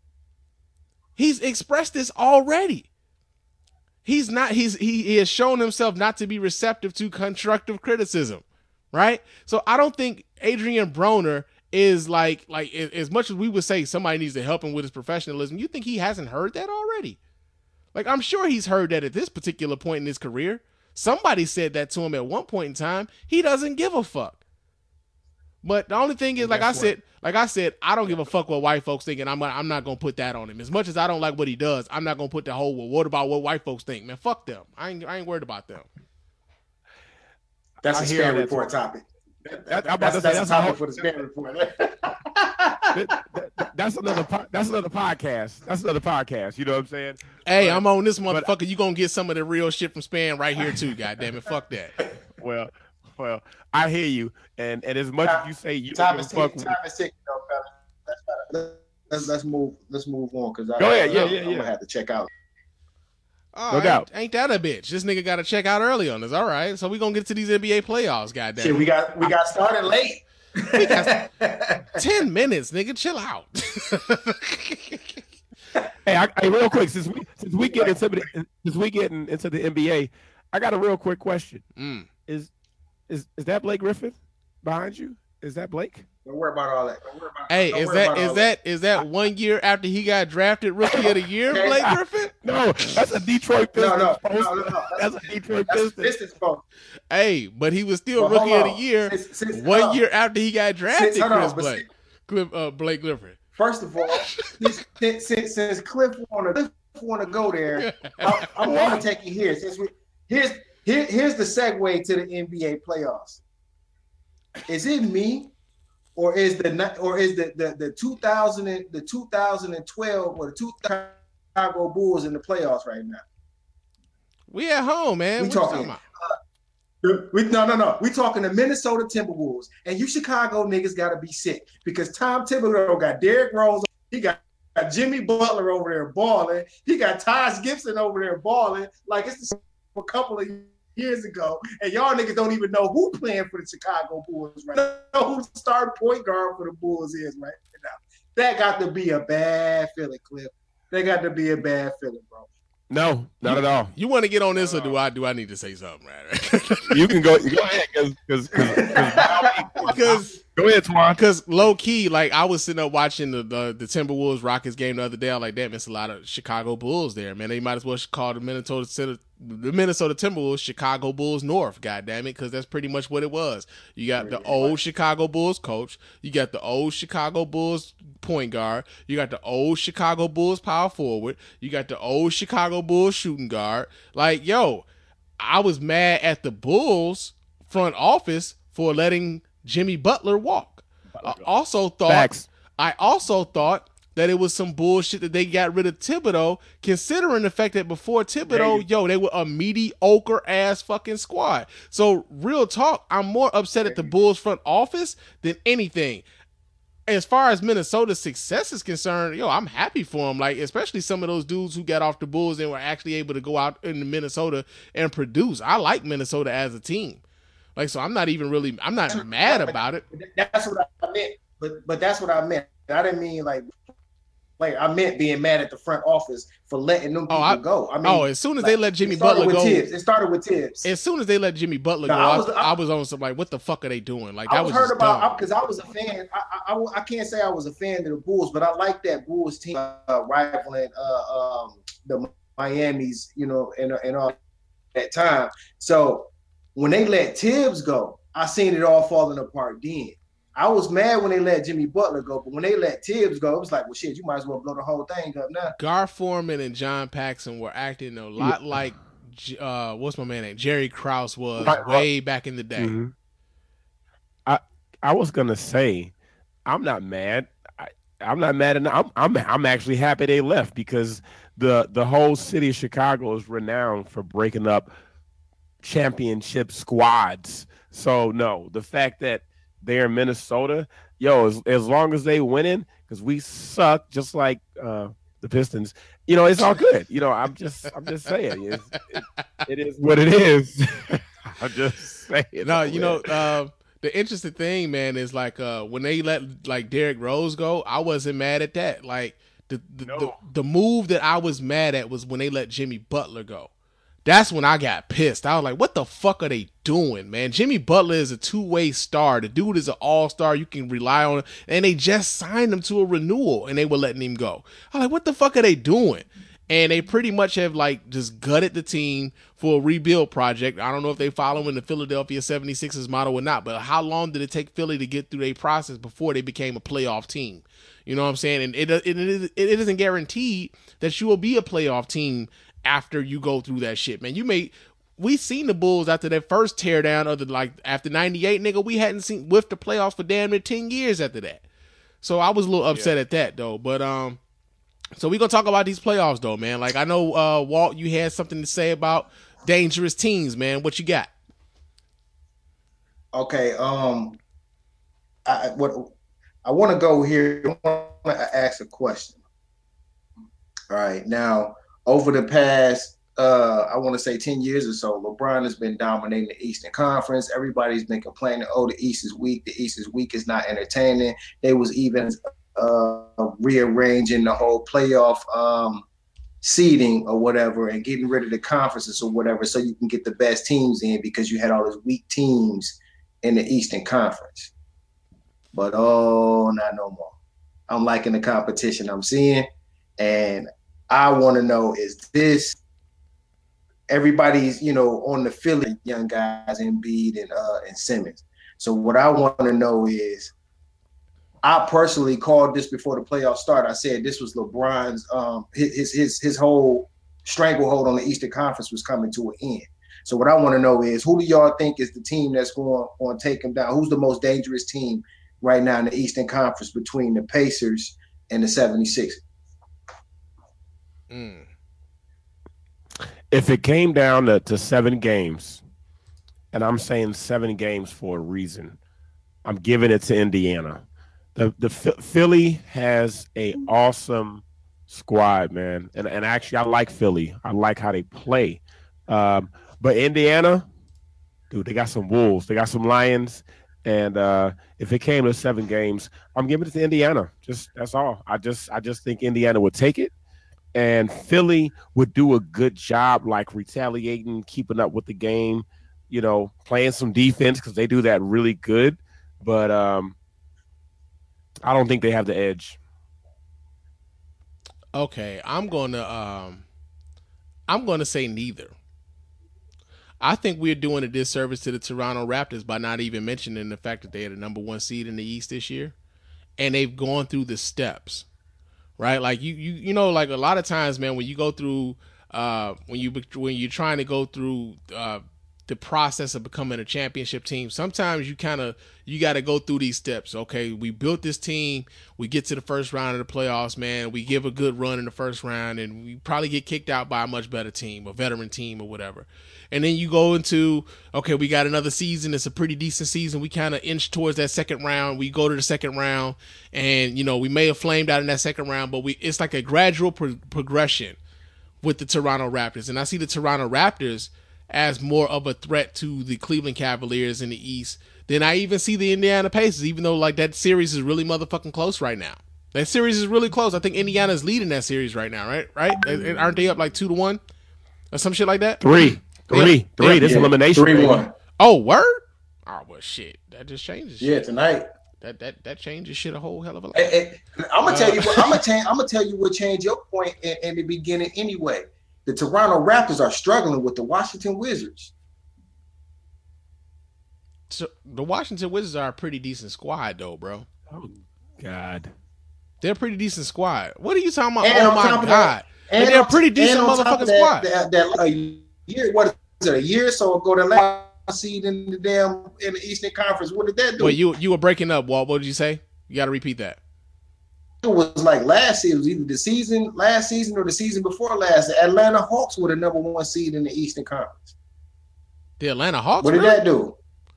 He's expressed this already. He's not, he's, he, he has shown himself not to be receptive to constructive criticism, right? So I don't think Adrian Broner is like, like as much as we would say somebody needs to help him with his professionalism, you think he hasn't heard that already? Like, I'm sure he's heard that at this particular point in his career. Somebody said that to him at one point in time. He doesn't give a fuck. But the only thing is, like I said, like I said, I don't give a fuck what white folks think, and I'm I'm not gonna put that on him. As much as I don't like what he does, I'm not gonna put the whole, well, what about what white folks think? Man, fuck them. I ain't I ain't worried about them. That's I a hear spam that report too. topic. That- I'm about That's, to say, that's that's a a topic whole- for the spam report. That- that- that's another. po- That's another podcast. That's another podcast. You know what I'm saying? Hey, But- I'm on this but- motherfucker. You gonna get some of the real shit from Span right here too. Goddamn it, fuck that. Well, well, I hear you, and and as much as you say you Time don't is give a fuck. ticking. Time is ticking, though, fellas. Let's, let's move. Let's move on because Go ahead. Yeah, I'm, yeah, I'm yeah. gonna have to check out. Oh, No ain't, doubt. ain't that a bitch? This nigga got to check out early on this. All right, so we gonna get to these N B A playoffs. Goddamn, Shit, we got we got started late. We got ten minutes, nigga. Chill out. Hey, I, hey, real quick, since we since we get into the since we getting into the N B A, I got a real quick question. Mm. Is is is that Blake Griffin behind you? Is that Blake? Don't worry about all that. Don't worry about, Hey, don't is worry that about is all that is that one year after he got drafted Rookie of the Year, Blake Griffin? No, that's a Detroit No, Pistons no, poster. no, no, no. That's a Detroit That's Pistons. Pistons poster. Hey, but he was still But rookie hold of the on. year Since- since- one hold on. year after he got drafted. Since- hold on, Chris but Blake, Cliff, uh, Blake Griffin. First of all, since, since, since Cliff want to want to go there, I, I'm going to take you here. Since we here's here, here's the segue to the N B A playoffs. Is it me, or is the or is the the, the two thousand and, the two thousand twelve or the two Chicago Bulls in the playoffs right now? We at home, man. We What you talking. about? Uh, we no no no. We talking the Minnesota Timberwolves, and you Chicago niggas got to be sick because Tom Thibodeau got Derrick Rose. He got, got Jimmy Butler over there balling. He got Taj Gibson over there balling like it's the, a couple of years ago, and y'all niggas don't even know who playing for the Chicago Bulls right now. Know who the starting point guard for the Bulls is right now. That got to be a bad feeling, Cliff. That got to be a bad feeling, bro. No, not you, at all. You want to get on this, or do I? Do I need to say something? Right? You can go. You go ahead, because because go ahead, Twan. Because low key, like I was sitting up watching the, the the Timberwolves Rockets game the other day. I was like, damn, it's a lot of Chicago Bulls there, man. They might as well call the Minnesota the Minnesota Timberwolves Chicago Bulls North. God damn it, because that's pretty much what it was. You got the old Chicago Bulls coach. You got the old Chicago Bulls point guard. You got the old Chicago Bulls power forward. You got the old Chicago Bulls shooting guard. Like, yo, I was mad at the Bulls front office for letting Jimmy Butler walk. I also thought Facts. I also thought that it was some bullshit that they got rid of Thibodeau, considering the fact that before Thibodeau, yo, they were a mediocre ass fucking squad. So real talk, I'm more upset at the Bulls front office than anything. As far as Minnesota's success is concerned, yo, I'm happy for them. Like, especially some of those dudes who got off the Bulls and were actually able to go out into Minnesota and produce. I like Minnesota as a team. Like, so I'm not even really, I'm not mad about it. That's what I meant. But but that's what I meant. I didn't mean like, like I meant being mad at the front office for letting them people oh, I, go. I mean, oh, as soon as like, they let Jimmy it started Butler with go, Tibbs. It started with Tibbs. As soon as they let Jimmy Butler no, go, I was, I, I, I was on some like, what the fuck are they doing? Like, that I was, was heard just about because I, I was a fan. I, I I can't say I was a fan of the Bulls, but I like that Bulls team uh, rivaling uh, um, the Miami's, you know, and and all that time. So when they let Tibbs go, I seen it all falling apart then. I was mad when they let Jimmy Butler go, but when they let Tibbs go, it was like, well, shit, you might as well blow the whole thing up now. Gar Forman and John Paxson were acting a lot yeah. like, uh, what's my man name? Jerry Krause was right, way right. back in the day. Mm-hmm. I I was gonna say, I'm not mad. I, I'm not mad enough. I'm, I'm I'm actually happy they left because the the whole city of Chicago is renowned for breaking up championship squads. So no, the fact that they're in Minnesota, yo, as, as long as they winning, because we suck just like uh, the Pistons, you know, it's all good. You know, I'm just, I'm just saying, it's, it, it is what it is. I'm just saying. No, you know, uh, the interesting thing, man, is like uh, when they let like Derrick Rose go, I wasn't mad at that. Like the the, no. the the move that I was mad at was when they let Jimmy Butler go. That's when I got pissed. I was like, what the fuck are they doing, man? Jimmy Butler is a two-way star. The dude is an all-star. You can rely on him. And they just signed him to a renewal, and they were letting him go. I was like, what the fuck are they doing? And they pretty much have, like, just gutted the team for a rebuild project. I don't know if they follow in the Philadelphia seventy-sixers model or not, but how long did it take Philly to get through their process before they became a playoff team? You know what I'm saying? And it, it, it, it isn't guaranteed that you will be a playoff team after you go through that shit, man. You may we seen the Bulls after that first tear down of the like after ninety-eight, nigga, we hadn't seen whiffed the playoffs for damn near ten years after that. So I was a little upset yeah. at that though. But um so we gonna talk about these playoffs though, man. Like I know uh Walt, you had something to say about dangerous teams, man. What you got? Okay, um I what I wanna go here, I wanna ask a question. All right, now over the past, uh, I want to say ten years or so, LeBron has been dominating the Eastern Conference. Everybody's been complaining, oh, the East is weak. The East is weak. It's not entertaining. They was even uh, rearranging the whole playoff um, seeding or whatever and getting rid of the conferences or whatever so you can get the best teams in because you had all those weak teams in the Eastern Conference. But, oh, not no more. I'm liking the competition I'm seeing. And I want to know is this everybody's, you know, on the Philly young guys, Embiid and uh and Simmons. So what I want to know is, I personally called this before the playoffs started. I said this was LeBron's um his his his whole stranglehold on the Eastern Conference was coming to an end. So what I want to know is, who do y'all think is the team that's going to take him down? Who's the most dangerous team right now in the Eastern Conference between the Pacers and the seventy-sixers? Mm. If it came down to, to seven games, and I'm saying seven games for a reason, I'm giving it to Indiana. The the Philly has a awesome squad, man, and and actually I like Philly. I like how they play, um, but Indiana, dude, they got some wolves, they got some lions, and uh, if it came to seven games, I'm giving it to Indiana. Just that's all. I just I just think Indiana would take it. And Philly would do a good job, like retaliating, keeping up with the game, you know, playing some defense because they do that really good. But um, I don't think they have the edge. Okay, I'm gonna um, I'm gonna say neither. I think we're doing a disservice to the Toronto Raptors by not even mentioning the fact that they had a number one seed in the East this year, and they've gone through the steps. Right, like you, you, you know, like a lot of times, man, when you go through, uh, when you when you're trying to go through uh, the process of becoming a championship team, sometimes you kind of you got to go through these steps. Okay, we built this team, we get to the first round of the playoffs, man, we give a good run in the first round, and we probably get kicked out by a much better team, a veteran team or whatever. And then you go into, okay, we got another season. It's a pretty decent season. We kind of inch towards that second round. We go to the second round, and, you know, we may have flamed out in that second round, but we it's like a gradual pro- progression with the Toronto Raptors. And I see the Toronto Raptors as more of a threat to the Cleveland Cavaliers in the East than I even see the Indiana Pacers, even though, like, that series is really motherfucking close right now. That series is really close. I think Indiana's leading that series right now, right? Right? Aren't they up like two to one or some shit like that? Three. Three, yeah, three. This yeah, elimination. Three one. Oh, word. Oh well, shit. That just changes. Yeah, shit. tonight. That that that changes shit a whole hell of a lot. And, and I'm gonna uh, tell you what. I'm gonna tell. I'm gonna tell you what changed your point in, in the beginning. Anyway, the Toronto Raptors are struggling with the Washington Wizards. So the Washington Wizards are a pretty decent squad, though, bro. Oh God, they're a pretty decent squad. What are you talking about? And oh my God. That, and they're a pretty decent motherfucking that, squad. That, that, that, a year, what is it? A year or so ago, the last seed in the damn in the Eastern Conference. What did that do? Well, you you were breaking up, Walt. What did you say? You got to repeat that. It was like last season. It was either the season last season or the season before last. The Atlanta Hawks were the number one seed in the Eastern Conference. The Atlanta Hawks. What did really? that do?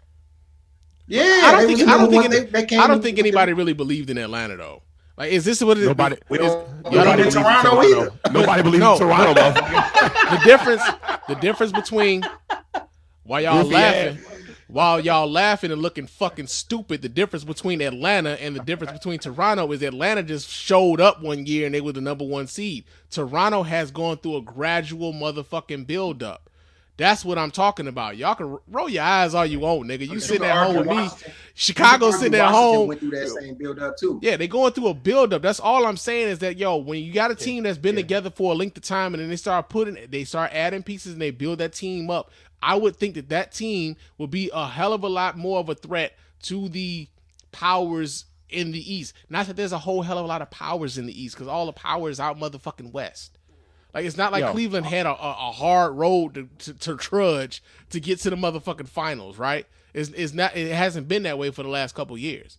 Yeah, I don't think I don't think, they, they I don't think anybody really believed in Atlanta though. Like, is this what it is? Nobody. We is, don't, nobody don't believes in Toronto, Toronto either. Nobody believes no, in Toronto. the difference, the difference between while y'all Goofy laughing, ass. while y'all laughing and looking fucking stupid, the difference between Atlanta and the difference between Toronto is Atlanta just showed up one year and they were the number one seed. Toronto has gone through a gradual motherfucking build up. That's what I'm talking about. Y'all can roll your eyes all you want, nigga. You Okay, sitting you at home with me. Washington. Chicago sitting at Washington home. Went through that same build up too. Yeah, they going through a build up. That's all I'm saying is that, yo, when you got a team that's been Yeah. together for a length of time and then they start putting, they start adding pieces and they build that team up, I would think that that team would be a hell of a lot more of a threat to the powers in the East. Not that there's a whole hell of a lot of powers in the East, because all the power is out motherfucking West. Like, it's not like Yo. Cleveland had a, a, a hard road to, to, to trudge to get to the motherfucking finals, right? It's, it's not. It hasn't been that way for the last couple years.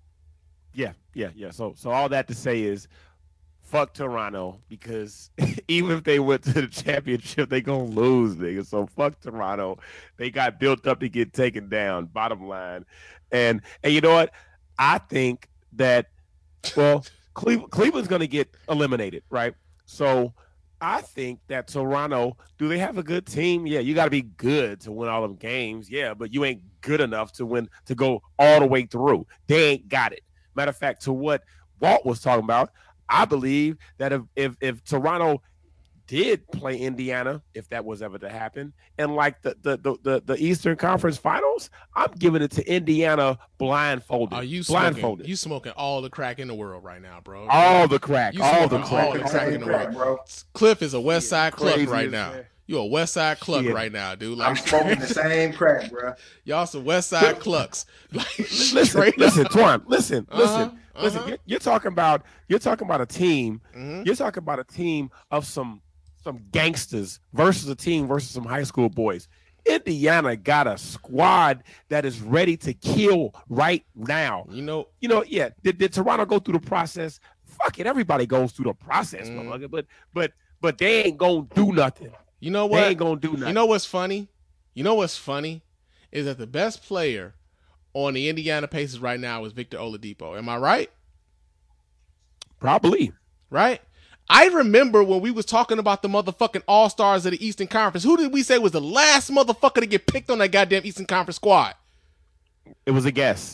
Yeah, yeah, yeah. So, so all that to say is, fuck Toronto, because even if they went to the championship, they gonna lose, nigga. So fuck Toronto. They got built up to get taken down. Bottom line, and and you know what? I think that well, Cleveland, Cleveland's gonna get eliminated, right? So I think that Toronto, do they have a good team? Yeah, you got to be good to win all them games. Yeah, but you ain't good enough to win to go all the way through. They ain't got it. Matter of fact, to what Walt was talking about, I believe that if if, if Toronto did play Indiana, if that was ever to happen, and like the the the the, the Eastern Conference Finals, I'm giving it to Indiana blindfolded. Are you blindfolded? Smoking, you smoking all the crack in the world right now, bro? All the crack, you all the smoking crack, all the crack in the world, bro. Cliff is a West Side Cluck crazy right as now. that. You a West Side Cluck Shit. right now, dude. I'm Like smoking the same crack, bro. y'all some West Side Clucks. Like, Listen, straight listen, up. Twan, listen, Uh-huh, listen, uh-huh. listen. You're, you're talking about you're talking about a team. Mhm. You're talking about a team of some some gangsters versus a team versus some high school boys. Indiana got a squad that is ready to kill right now. You know, you know, yeah. Did, did Toronto go through the process? Fuck it, everybody goes through the process, Mm. motherfucker. But but but they ain't gonna do nothing. You know They what? ain't gonna do nothing. You know what's funny? You know what's funny is that the best player on the Indiana Pacers right now is Victor Oladipo. Am I right? Probably. Right? I remember when we was talking about the motherfucking All-Stars of the Eastern Conference. Who did we say was the last motherfucker to get picked on that goddamn Eastern Conference squad? It was a guess.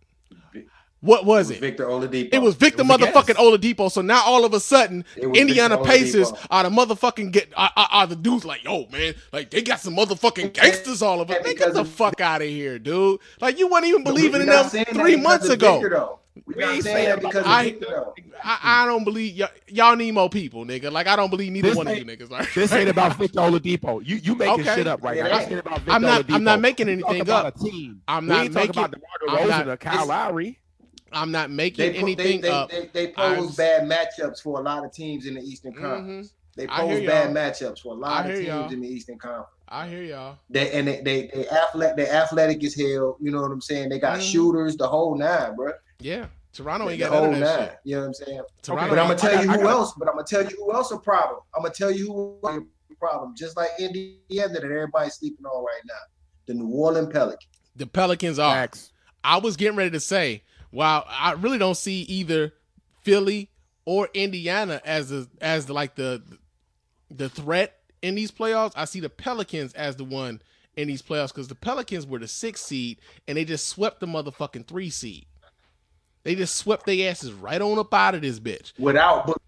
What was It was it? Victor Oladipo. It was Victor It was a motherfucking guess. Oladipo. So now all of a sudden, It was Indiana Victor Pacers Oladipo. are the motherfucking get are, are, are the dudes like, yo man, like they got some motherfucking gangsters all of us. Yeah, Man, get because the of- fuck out of here, dude. Like you weren't even believing We're in not them saying that three because months of ago. Victor, though. We're We not ain't saying saying that because I- of Victor, though. I, I don't believe y'all, y'all need more people, nigga. Like I don't believe neither This one of you ain't- niggas. Like, This ain't about Victor Oladipo. You you making Okay. shit up right It now. ain't. This ain't about Victor I'm not- Oladipo. I'm not making We anything talking about up. a team. I'm we not ain't talking about making- DeMar I'm DeRozan not- or Kyle it's- Lowry. I'm not making They, put, they, anything they, up. they, they I pose was- bad matchups for a lot of teams in the Eastern Mhm. Conference. They I hear pose bad y'all. matchups for a lot I of hear teams y'all. in the Eastern Conference. I hear y'all. They and they they, they athletic they athletic as hell. You know what I'm saying? They got Mhm. shooters, the whole nine, bro. Yeah, Toronto The, ain't the got none whole of nine. that shit. You know what I'm saying? Toronto But I'm gonna ain't- tell I you got- who I got- else. But I'm gonna tell you who else a problem. I'm gonna tell you who a problem. Just like Indiana that everybody's sleeping on right now. The New Orleans Pelicans. the Pelicans are. Facts. I was getting ready to say, wow, I really don't see either Philly or Indiana as the as the, like the the threat in these playoffs. I see the Pelicans as the one in these playoffs because the Pelicans were the sixth seed and they just swept the motherfucking three seed. They just swept their asses right on up out of this bitch. Without but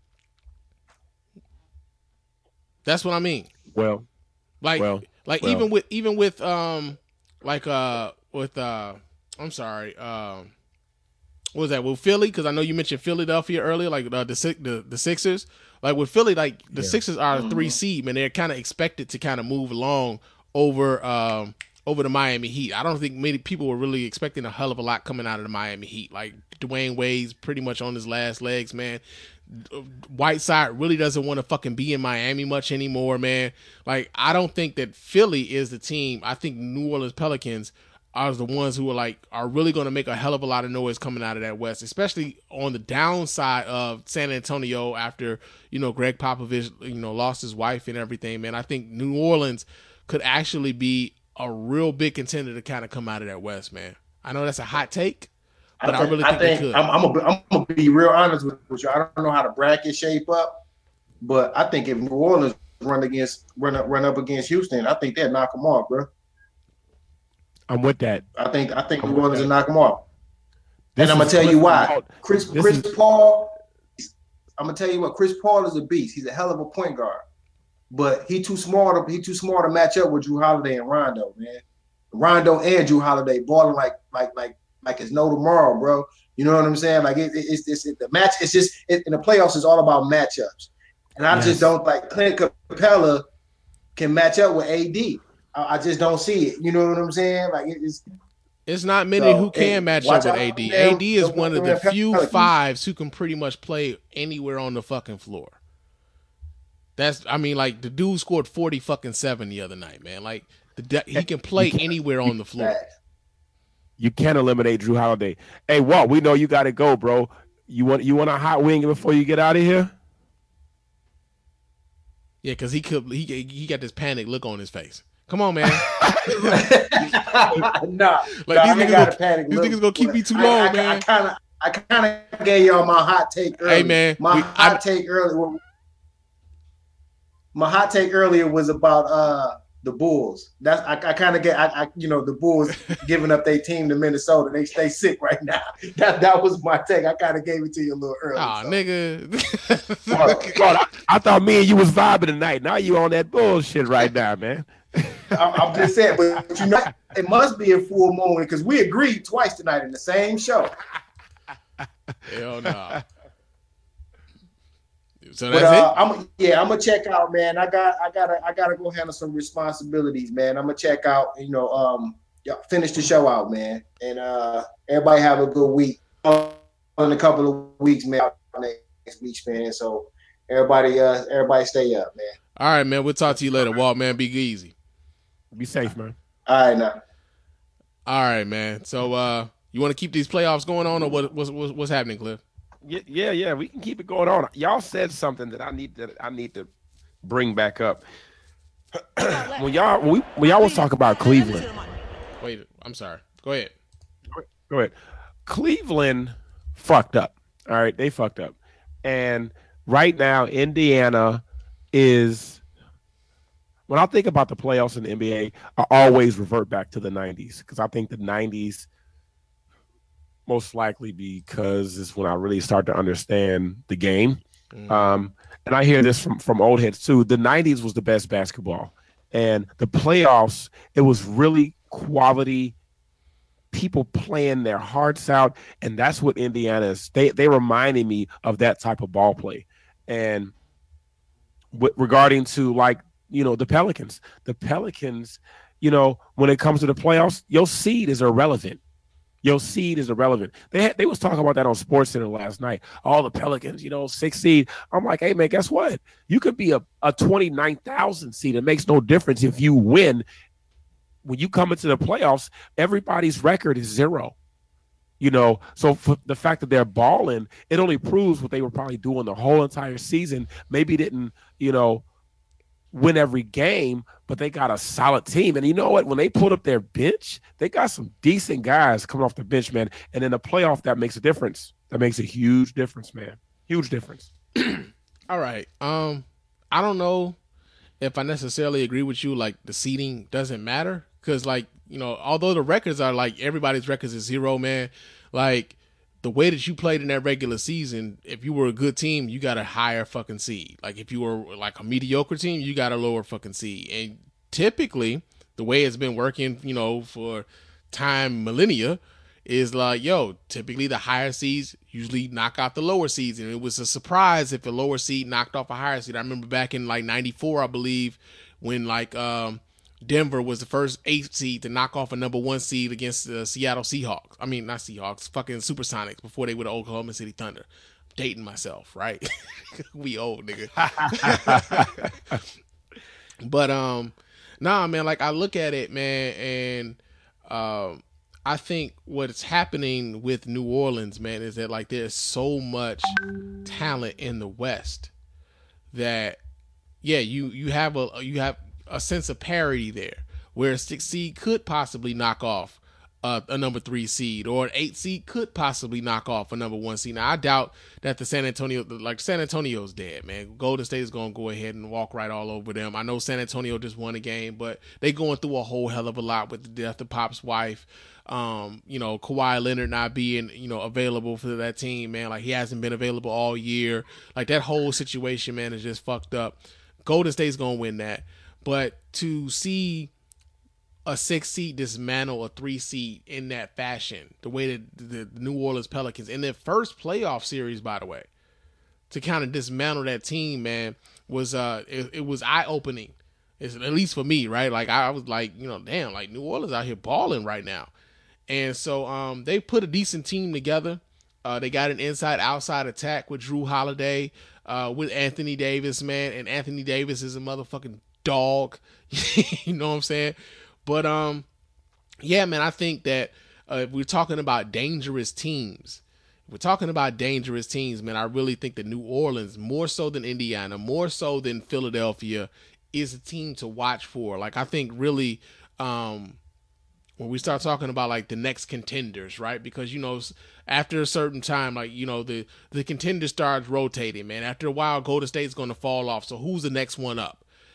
That's what I mean. Well, Like, Well, like well. even with even with um, like uh with uh, I'm sorry, um, what was that with Philly? Because I know you mentioned Philadelphia earlier, like uh, the Six- the the Sixers. Like with Philly, like the Yeah. Sixers are a Mm-hmm. three seed, man. They're kind of expected to kind of move along over um over the Miami Heat. I don't think many people were really expecting a hell of a lot coming out of the Miami Heat. Like Dwayne Wade's pretty much on his last legs, man. Whiteside really doesn't want to fucking be in Miami much anymore, man. Like, I don't think that Philly is the team. I think New Orleans Pelicans are the ones who are like are really going to make a hell of a lot of noise coming out of that West, especially on the downside of San Antonio after, you know, Greg Popovich, you know, lost his wife and everything, man. I think New Orleans could actually be a real big contender to kind of come out of that West, man. I know that's a hot take, but I, think, really I think, think they could. I'm, I'm, gonna, I'm gonna be real honest with, with you. I don't know how the bracket shape up, but I think if New Orleans run against run up, run up against Houston, I think they'll knock them off, bro. I'm with that. I think I think I'm New with Orleans that. will knock them off. This and I'm gonna is tell you Cliff why. Walt. Chris This Chris is- Paul. I'm gonna tell you what. Chris Paul is a beast. He's a hell of a point guard, but he too small to he too small to match up with Drew Holiday and Rondo, man. Rondo and Drew Holiday balling like like like like it's no tomorrow, bro. You know what I'm saying? Like it, it, it's it's it, the match. It's just it, in the playoffs. It's all about matchups, and I Yes. just don't like Clint Capella can match up with A D. I, I just don't see it. You know what I'm saying? Like it, it's It's not many So, who can hey, match watch up with out A D. for them- A D is them- one of them the few Pelicans. fives who can pretty much play anywhere on the fucking floor. That's, I mean, like the dude scored forty fucking seven the other night, man. Like the de- he can play can't- anywhere on the floor. facts. You can't eliminate Drew Holiday. Hey, Walt, we know you got to go, bro. You want you want a hot wing before you get out of here? Yeah, because he could, he he got this panic look on his face. Come on, man. nah, Like nah, I these ain't niggas, got gonna, a panic these look. niggas gonna keep me too I- long, I, man. I kind of, I kind of gave y'all my hot take earlier. Hey, man, my we- hot I- take earlier. My hot take earlier was about uh the Bulls. That's I, I kind of get I, I you know the Bulls giving up their team to Minnesota. They stay sick right now. That that was my take. I kind of gave it to you a little early. Oh, so. nigga. God, God, I, I thought me and you was vibing tonight. Now you on that bullshit right now, man. I'm, I'm just saying, but, but you know, it must be a full moon because we agreed twice tonight in the same show. Hell no. So But that's uh, it. I'm yeah, I'm gonna check out, man. I got I gotta I gotta go handle some responsibilities, man. I'm gonna check out, you know, um, yeah, finish the show out, man. And uh, everybody have a good week. In a couple of weeks, man. Next week, man. So everybody, uh, everybody, stay up, man. All right, man. We'll talk to you later, Walt. Man, be easy. Be safe, man. All right, now. All right, man. So, uh, you want to keep these playoffs going on, or what? What's, what's, what's happening, Cliff? Yeah, yeah, yeah. We can keep it going on. Y'all said something that I need to I need to bring back up. when y'all when, we, when y'all was talking about Cleveland. Wait, I'm sorry. Go ahead. Go ahead. Cleveland fucked up. All right, they fucked up. And right now, Indiana is. When I think about the playoffs in the N B A, I always revert back to the nineties because I think the nineties, most likely because it's when I really start to understand the game. Mm. Um, and I hear this from, from old heads too. The nineties was the best basketball. And the playoffs, it was really quality people playing their hearts out. And that's what Indiana is. They, they reminded me of that type of ball play. And with, regarding to like, you know, the Pelicans, the Pelicans, you know, when it comes to the playoffs, your seed is irrelevant. Your seed is irrelevant. They had, they was talking about that on SportsCenter last night. All the Pelicans, you know, six seed. I'm like, hey, man, guess what? You could be a, a twenty-nine thousand seed. It makes no difference if you win. When you come into the playoffs, everybody's record is zero. You know, so for the fact that they're balling, it only proves what they were probably doing the whole entire season. Maybe didn't, you know, win every game, but they got a solid team. And you know what? When they pulled up their bench, they got some decent guys coming off the bench, man. And in the playoff, that makes a difference. That makes a huge difference, man. Huge difference. All right. Um, I don't know if I necessarily agree with you. Like the seeding doesn't matter because, like, you know, although the records are like everybody's records is zero, man. Like the way that you played in that regular season, if you were a good team, you got a higher fucking seed. Like if you were like a mediocre team, you got a lower fucking seed. And typically, the way it's been working, you know, for time millennia, is like, yo, typically the higher seeds usually knock out the lower seeds. And it was a surprise if a lower seed knocked off a higher seed. I remember back in like ninety-four, I believe, when like um, Denver was the first eighth seed to knock off a number one seed against the Seattle Seahawks. I mean, not Seahawks, fucking Supersonics before they were the Oklahoma City Thunder. I'm dating myself, right? We old, nigga. But, um, nah, man, like I look at it, man, and um, I think what's happening with New Orleans, man, is that like there's so much talent in the West that, yeah, you, you have a, you have, a sense of parity there where a six seed could possibly knock off uh, a number three seed or an eight seed could possibly knock off a number one seed. Now I doubt that the San Antonio, like San Antonio's dead, man. Golden State is going to go ahead and walk right all over them. I know San Antonio just won a game, but they going through a whole hell of a lot with the death of Pop's wife. Um, you know, Kawhi Leonard not being, you know, available for that team, man. Like he hasn't been available all year. Like that whole situation, man, is just fucked up. Golden State's going to win that. But to see a six seed dismantle a three seed in that fashion, the way that the New Orleans Pelicans in their first playoff series, by the way, to kind of dismantle that team, man, was uh, it, it was eye opening. It's, at least for me, right? Like I was like, you know, damn, like New Orleans out here balling right now, and so um, they put a decent team together. Uh, they got an inside outside attack with Drew Holiday, uh, with Anthony Davis, man, and Anthony Davis is a motherfucking dog. You know what I'm saying? But um yeah, man, I think that uh, if we're talking about dangerous teams, if we're talking about dangerous teams, man, I really think that New Orleans, more so than Indiana, more so than Philadelphia, is a team to watch for. Like I think really um when we start talking about like the next contenders, right? Because, you know, after a certain time, like, you know, the the contender starts rotating, man. After a while, Golden State's going to fall off. So who's the next one up?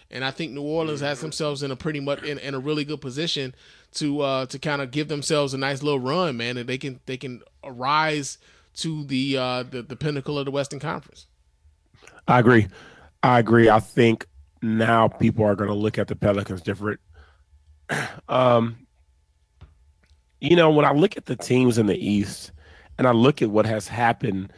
And I think New Orleans has themselves in a pretty much in, in a really good position to uh, to kind of give themselves a nice little run, man, and they can they can rise to the uh, the, the pinnacle of the Western Conference. I agree. I agree. I think now people are going to look at the Pelicans different. Um, you know, when I look at the teams in the East and I look at what has happened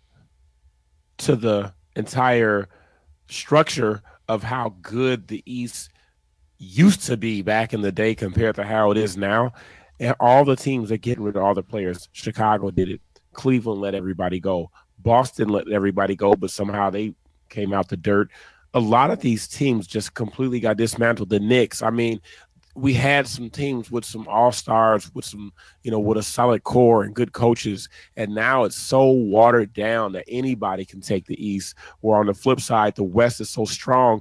to the entire structure of how good the East used to be back in the day compared to how it is now, and all the teams are getting rid of all the players. Chicago did it. Cleveland let everybody go. Boston let everybody go, but somehow they came out the dirt. A lot of these teams just completely got dismantled. The Knicks, I mean, we had some teams with some all-stars, with some, you know, with a solid core and good coaches, and now it's so watered down that anybody can take the East, where on the flip side, the West is so strong.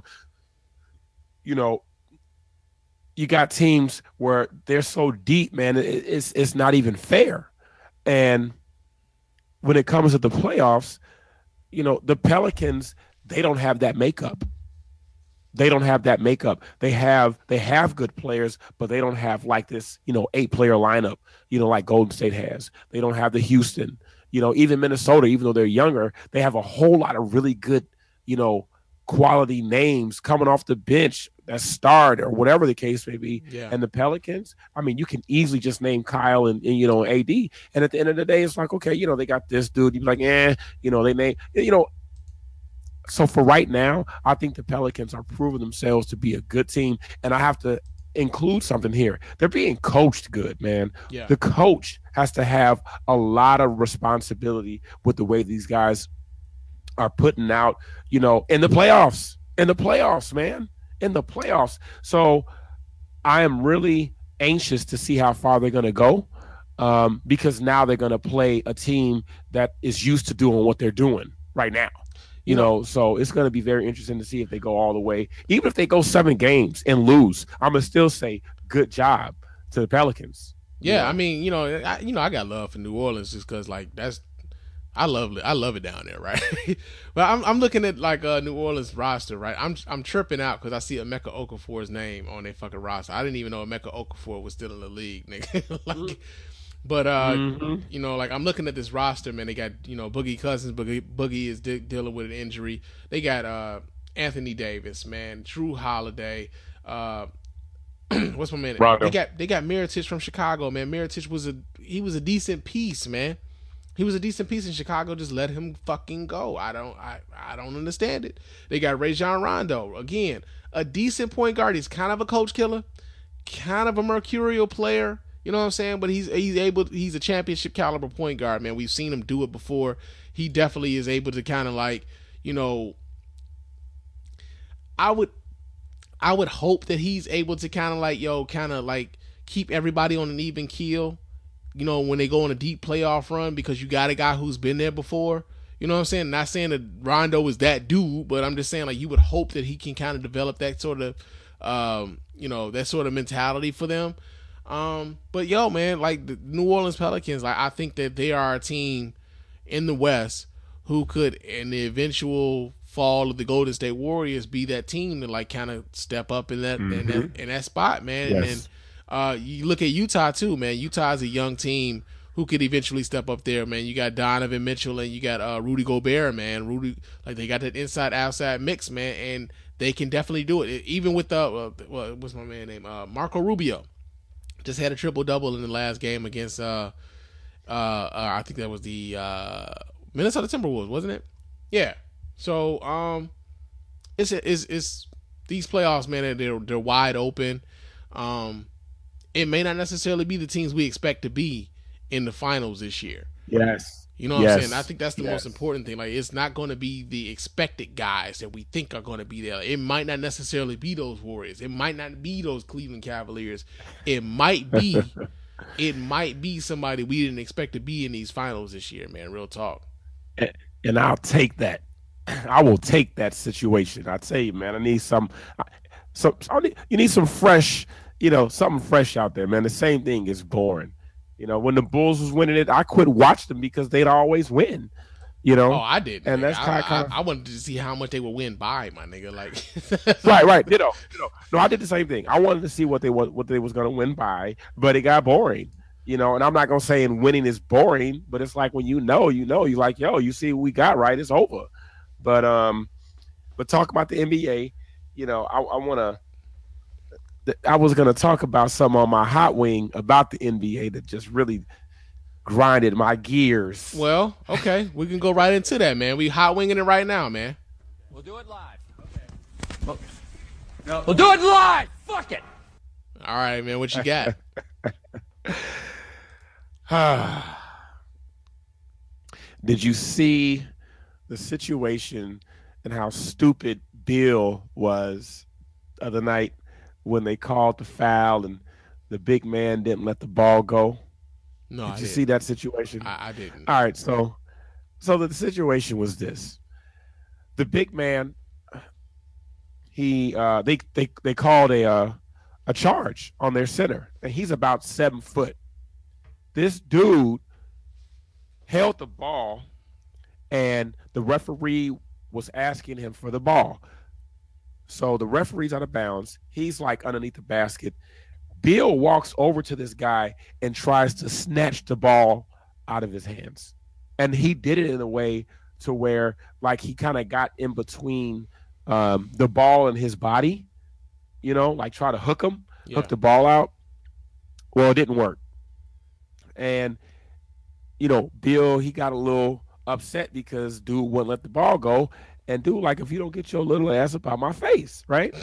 You know, you got teams where they're so deep, man, it, it's, it's not even fair. And when it comes to the playoffs, you know, the Pelicans, they don't have that makeup. They don't have that makeup. They have they have good players, but they don't have like this, you know, eight-player lineup, you know, like Golden State has. They don't have the Houston, you know, even Minnesota, even though they're younger, they have a whole lot of really good, you know, quality names coming off the bench that starred or whatever the case may be. Yeah. And the Pelicans, I mean, you can easily just name Kyle and, and, you know, A D. And at the end of the day, it's like, okay, you know, they got this dude. You'd be like, eh, you know, they name, you know. So for right now, I think the Pelicans are proving themselves to be a good team. And I have to include something here. They're being coached good, man. Yeah. The coach has to have a lot of responsibility with the way these guys are putting out, you know, in the playoffs, in the playoffs, man, in the playoffs. So I am really anxious to see how far they're going to go, um, because now they're going to play a team that is used to doing what they're doing right now. You know, so it's going to be very interesting to see if they go all the way. Even if they go seven games and lose, I'm going to still say good job to the Pelicans. Yeah, know? I mean, you know, I, you know, I got love for New Orleans just because, like, that's I love it. I love it down there, right? But I'm I'm looking at like a uh, New Orleans roster, right? I'm I'm tripping out because I see Emeka Okafor's name on their fucking roster. I didn't even know Emeka Okafor was still in the league, nigga. like. But, uh, mm-hmm. you know, like I'm looking at this roster, man. They got, you know, Boogie Cousins. Boogie, Boogie is de- dealing with an injury. They got uh, Anthony Davis, man. Drew Holiday. Uh, what's my man? Rondo. They got they got Mirotic from Chicago, man. Mirotic was a he was a decent piece, man. He was a decent piece in Chicago. Just let him fucking go. I don't I, I don't understand it. They got Rajon Rondo, again, a decent point guard. He's kind of a coach killer, kind of a mercurial player. You know what I'm saying? But he's he's able. He's a championship caliber point guard, man. We've seen him do it before. He definitely is able to kind of like, you know. I would, I would hope that he's able to kind of like, yo, kind of like keep everybody on an even keel. You know, when they go on a deep playoff run, because you got a guy who's been there before. You know what I'm saying? Not saying that Rondo is that dude, but I'm just saying like you would hope that he can kind of develop that sort of, um, you know, that sort of mentality for them. Um, but yo, man, like the New Orleans Pelicans, like I think that they are a team in the West who could, in the eventual fall of the Golden State Warriors, be that team to like kind of step up in that, mm-hmm. in that in that spot, man. Yes. And then uh, you look at Utah too, man. Utah is a young team who could eventually step up there, man. You got Donovan Mitchell and you got uh, Rudy Gobert, man. Rudy, like they got that inside outside mix, man, and they can definitely do it. Even with the uh, what, what's my man name? Uh, Marco Rubio. Just had a triple double in the last game against uh, uh, uh I think that was the uh, Minnesota Timberwolves, wasn't it? Yeah. So um, it's it's it's these playoffs, man. They're they're wide open. Um, it may not necessarily be the teams we expect to be in the finals this year. Yes. You know what yes. I'm saying? I think that's the yes. most important thing. Like, it's not going to be the expected guys that we think are going to be there. It might not necessarily be those Warriors. It might not be those Cleveland Cavaliers. It might be, it might be somebody we didn't expect to be in these finals this year, man. Real talk. And, and I'll take that. I will take that situation. I tell you, man, I need some, some. I need, you need some fresh, you know, something fresh out there, man. The same thing is boring. You know, when the Bulls was winning it, I quit watching them because they'd always win. You know? Oh, I did. And nigga. that's kind I, of, kind of I, I wanted to see how much they would win by, my nigga. Like, right, right. You know, you know. No, I did the same thing. I wanted to see what they what, what they was gonna win by, but it got boring. You know, and I'm not gonna say in winning is boring, but it's like when you know, you know, you like, yo, you see what we got right, it's over. But um, but talk about the N B A. You know, I, I wanna. I was gonna talk about something on my hot wing about the N B A that just really grinded my gears. Well, okay, we can go right into that, man. We hot winging it right now, man. We'll do it live. Okay. Well, no. We'll do it live. Fuck it. All right, man. What you got? Did you see the situation and how stupid Bill was the other night when they called the foul and the big man didn't let the ball go? No, did I you didn't. see that situation? I, I didn't. All right, so so the situation was this: the big man, he uh, they they they called a uh, a charge on their center, and he's about seven foot. This dude held the ball, and the referee was asking him for the ball. So the referee's out of bounds. He's like underneath the basket. Bill walks over to this guy and tries to snatch the ball out of his hands. And he did it in a way to where like he kind of got in between um, the ball and his body, you know, like try to hook him, Yeah. hook the ball out. Well, it didn't work. And, you know, Bill, he got a little upset because dude wouldn't let the ball go. And dude, like, if you don't get your little ass up out my face, right?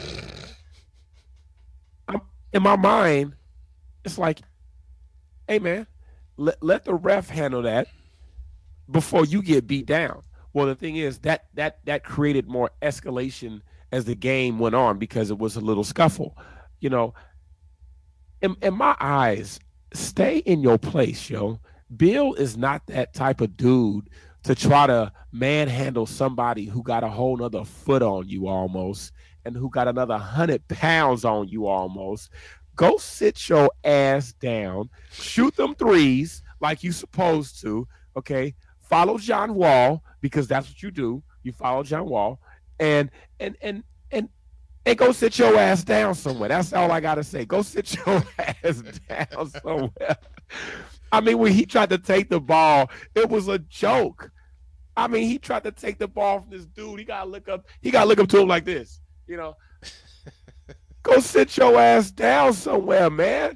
I'm, in my mind, it's like, hey, man, let, let the ref handle that before you get beat down. Well, the thing is that that that created more escalation as the game went on because it was a little scuffle. You know, in, in my eyes, stay in your place, yo. Bill is not that type of dude to try to manhandle somebody who got a whole nother foot on you almost and who got another hundred pounds on you almost. Go sit your ass down, shoot them threes like you supposed to, okay? Follow John Wall because that's what you do. You follow John Wall and and and and and go sit your ass down somewhere. That's all I gotta say. Go sit your ass down somewhere. I mean, when he tried to take the ball, it was a joke. I mean, he tried to take the ball from this dude. He gotta look up. He gotta look up to him like this. You know, go sit your ass down somewhere, man.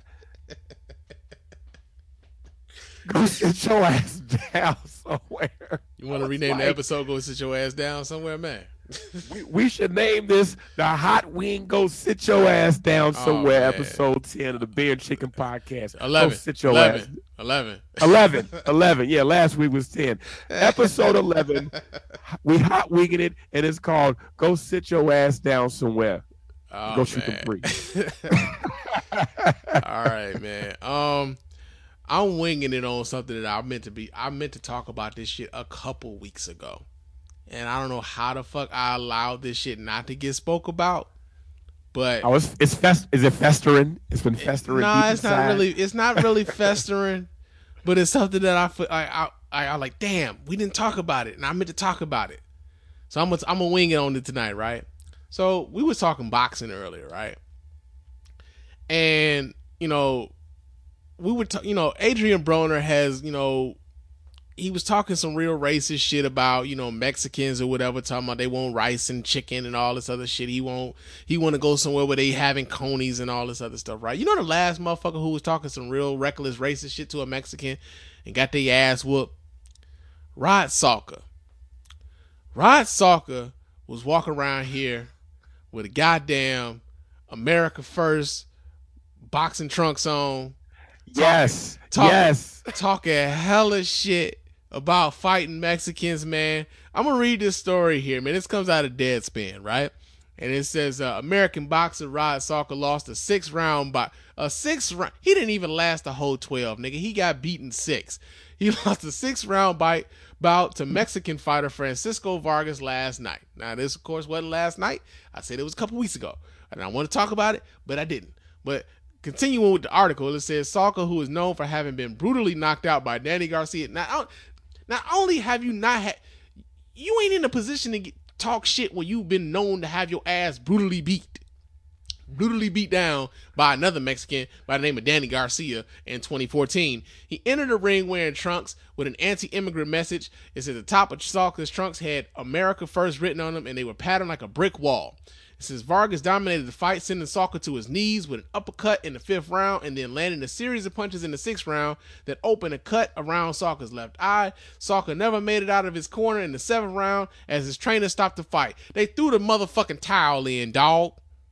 Go sit your ass down somewhere. You want to rename like, the episode? Go sit your ass down somewhere, man. we, we should name this the Hot Wing Go Sit Your Ass Down Somewhere, oh, episode ten of the Beer and Chicken Podcast. eleven. Go sit your eleven. ass. eleven. eleven. eleven. Yeah, last week was ten. Episode eleven, we hot winging it, and it's called Go Sit Your Ass Down Somewhere. Oh, Go shoot man. them three. All right, man. Um, I'm winging it on something that I meant to be. I meant to talk about this shit a couple weeks ago. And I don't know how the fuck I allowed this shit not to get spoke about, but oh, it's, it's fest. Is it festering? It's been festering. No, nah, it's inside. not really. It's not really festering, but it's something that I feel. I I I I'm like, damn, we didn't talk about it, and I meant to talk about it. So I'm gonna I'm gonna wing it on it tonight, right? So we was talking boxing earlier, right? And you know, we were, t- you know, Adrian Broner has, you know. He was talking some real racist shit about, you know, Mexicans or whatever, talking about they want rice and chicken and all this other shit. He won't, he want to go somewhere where they having conies and all this other stuff, right? You know the last motherfucker who was talking some real reckless racist shit to a Mexican and got their ass whooped? Rod Salka. Rod Salka was walking around here with a goddamn America First boxing trunks on. Yes. Talking, yes. Talking hella shit about fighting Mexicans, man. I'm going to read this story here, man. This comes out of Deadspin, right? And it says, uh, American boxer Rod Salka lost a six round by a six round. He didn't even last the whole twelve, nigga. He got beaten six. He lost a six round bite bout to Mexican fighter Francisco Vargas last night. Now, this, of course, wasn't last night. I said it was a couple weeks ago. And I want to talk about it, but I didn't. But continuing with the article, it says Salka, who is known for having been brutally knocked out by Danny Garcia. Now, not only have you not had, you ain't in a position to get, talk shit when you've been known to have your ass brutally beat. Brutally beat down by another Mexican by the name of Danny Garcia in twenty fourteen. He entered the ring wearing trunks with an anti-immigrant message. It's at the top of Stalker's trunks had America First written on them, and they were patterned like a brick wall. It says Vargas dominated the fight, sending Stalker to his knees with an uppercut in the fifth round, and then landing a series of punches in the sixth round that opened a cut around Stalker's left eye. Stalker never made it out of his corner in the seventh round as his trainer stopped the fight. They threw the motherfucking towel in, dog.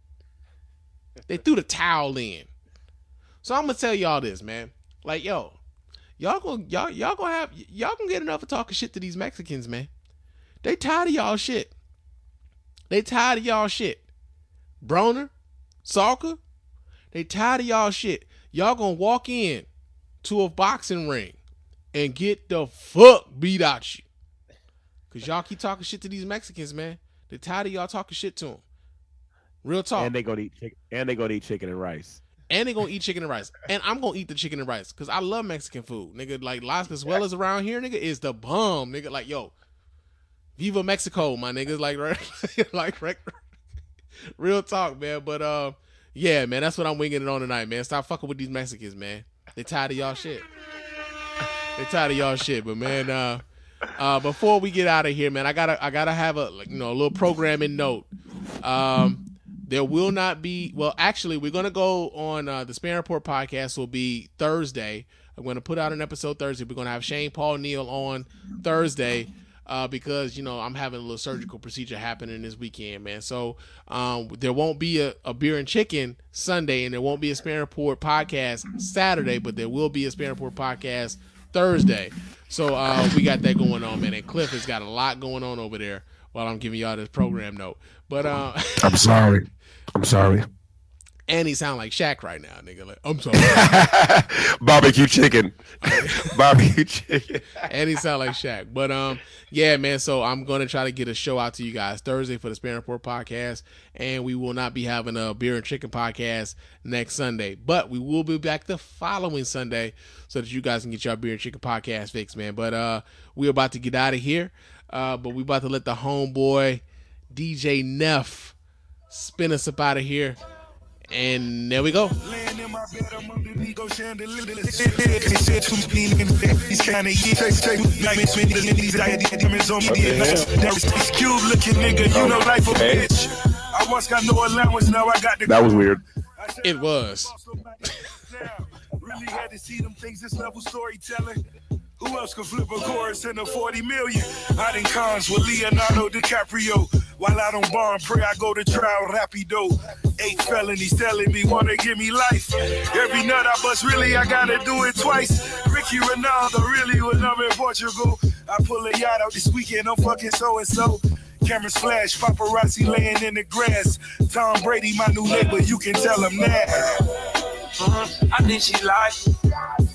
They threw the towel in. So I'm gonna tell y'all this, man. Like, yo, y'all gonna y'all y'all gonna have y'all gonna get enough of talking shit to these Mexicans, man. They tired of y'all shit. They tired of y'all shit. Broner, Stalker, they tired of y'all shit. Y'all gonna walk in to a boxing ring and get the fuck beat out you. Cause y'all keep talking shit to these Mexicans, man. They tired of y'all talking shit to them. Real talk. And they gonna eat chicken. And they gonna eat chicken and rice. And they gonna eat chicken and rice. And I'm gonna eat the chicken and rice because I love Mexican food, nigga. Like Las Casuelas around here, nigga, is the bomb, nigga. Like, yo, Viva Mexico, my niggas. Like, right, like, right. Real talk, man. But uh, yeah, man, that's what I'm winging it on tonight, man. Stop fucking with these Mexicans, man. They tired of y'all shit. They tired of y'all shit. But man, uh, uh, before we get out of here, man, I gotta, I gotta have a, like, you know, a little programming note. Um. There will not be, well, actually, we're going to go on uh, the Sparring Report podcast will be Thursday. I'm going to put out an episode Thursday. We're going to have Shane Paul Neal on Thursday uh, because, you know, I'm having a little surgical procedure happening this weekend, man. So um, there won't be a, a beer and chicken Sunday, and there won't be a Sparring Report podcast Saturday, but there will be a Sparring Report podcast Thursday. So uh, we got that going on, man. And Cliff has got a lot going on over there while I'm giving y'all this program note. But uh, I'm sorry. I'm sorry. And he sound like Shaq right now, nigga. Like, I'm sorry. Barbecue chicken. Barbecue chicken. And he sound like Shaq. But um, yeah, man. So I'm gonna try to get a show out to you guys Thursday for the Sparring Report podcast, and we will not be having a beer and chicken podcast next Sunday, but we will be back the following Sunday so that you guys can get your beer and chicken podcast fixed, man. But uh, we're about to get out of here. Uh, but we about to let the homeboy D J Neff spin us up out of here. And there we go. That was weird. It was. Really had to see them things, this level storytelling. Who else could flip a chorus in a forty million? I done cons with Leonardo DiCaprio. While I don't bar and pray, I go to trial rapido. Eight felonies telling me wanna give me life. Every nut I bust, really, I gotta do it twice. Ricky Ronaldo, really, when I'm in Portugal. I pull a yacht out this weekend, I'm fucking so-and-so. Cameras flash, paparazzi laying in the grass. Tom Brady, my new neighbor, you can tell him that. Uh-huh. I think she liked it.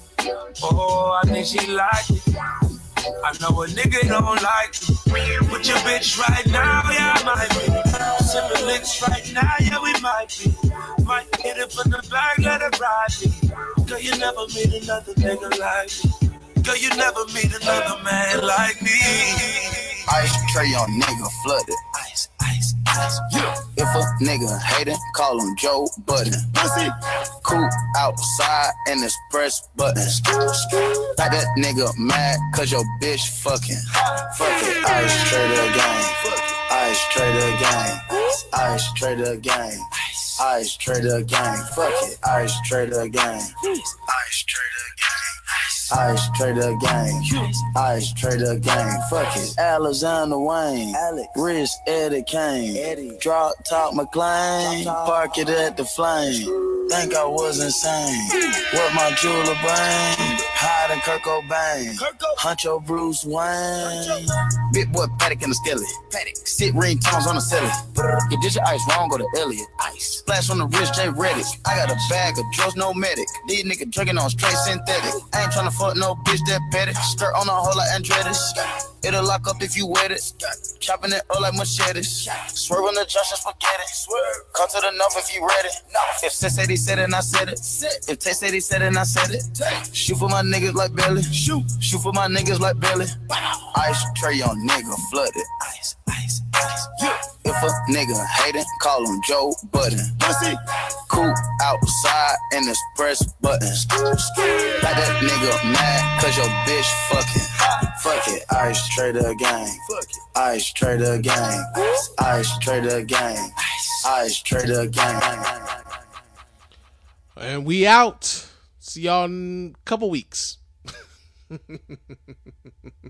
Oh, I think she liked it. I know a nigga don't like it. With your bitch right now, yeah, I might be. Sipping licks right now, yeah, we might be. Might hit it from the back, let it ride me. Girl, you never meet another nigga like me. Girl, you never meet another man like me. Ice tray on nigga flooded. Ice, ice, ice. Yeah. If a nigga hatin', call him Joe Budden. Cool outside and it's press buttons. Like that nigga mad cause your bitch fucking. Fuck it, ice trader gang. Ice trader gang. Ice trader gang. Ice trader gang. Fuck it, ice trader gang. Ice trader gang. Ice trader gang, ice trader gang, fuck it. Alexander Wayne, Alex, Rich Eddie Kane, Eddie, Drop Top McLean, park it at the flame. Think I was insane. What my jeweler brain? Hiding Kurt Cobain, Huncho Bruce Wayne, Big Boy Paddock in the skelly, Paddock, sit ringtones on the celly. You did your ice wrong, go to Elliot. Ice, splash on the wrist, J Reddick. I got a bag of drugs, no medic. These niggas drinking on straight synthetic. I ain't tryna fuck no bitch that petty. Skirt on a whole lot Andretti's. It'll lock up if you wet it. Chopping it up like machetes. Swerve on the junction, spaghetti. Come to the north if you ready. If Sis said he said it, and I said it. If Tay said he said it, and I said it. Shoot for my niggas like Belly. Shoot. Shoot for my niggas like Belly. Ice tray on nigga flooded. Ice, ice, ice. If a nigga hatin', call him Joe Budden. Cool outside and this press button. Got that nigga mad cause your bitch fucking. Fuck it, Ice Trader gang. Ice Trader gang. Ice Trader gang. Ice Trader gang. And we out. See y'all in a couple weeks.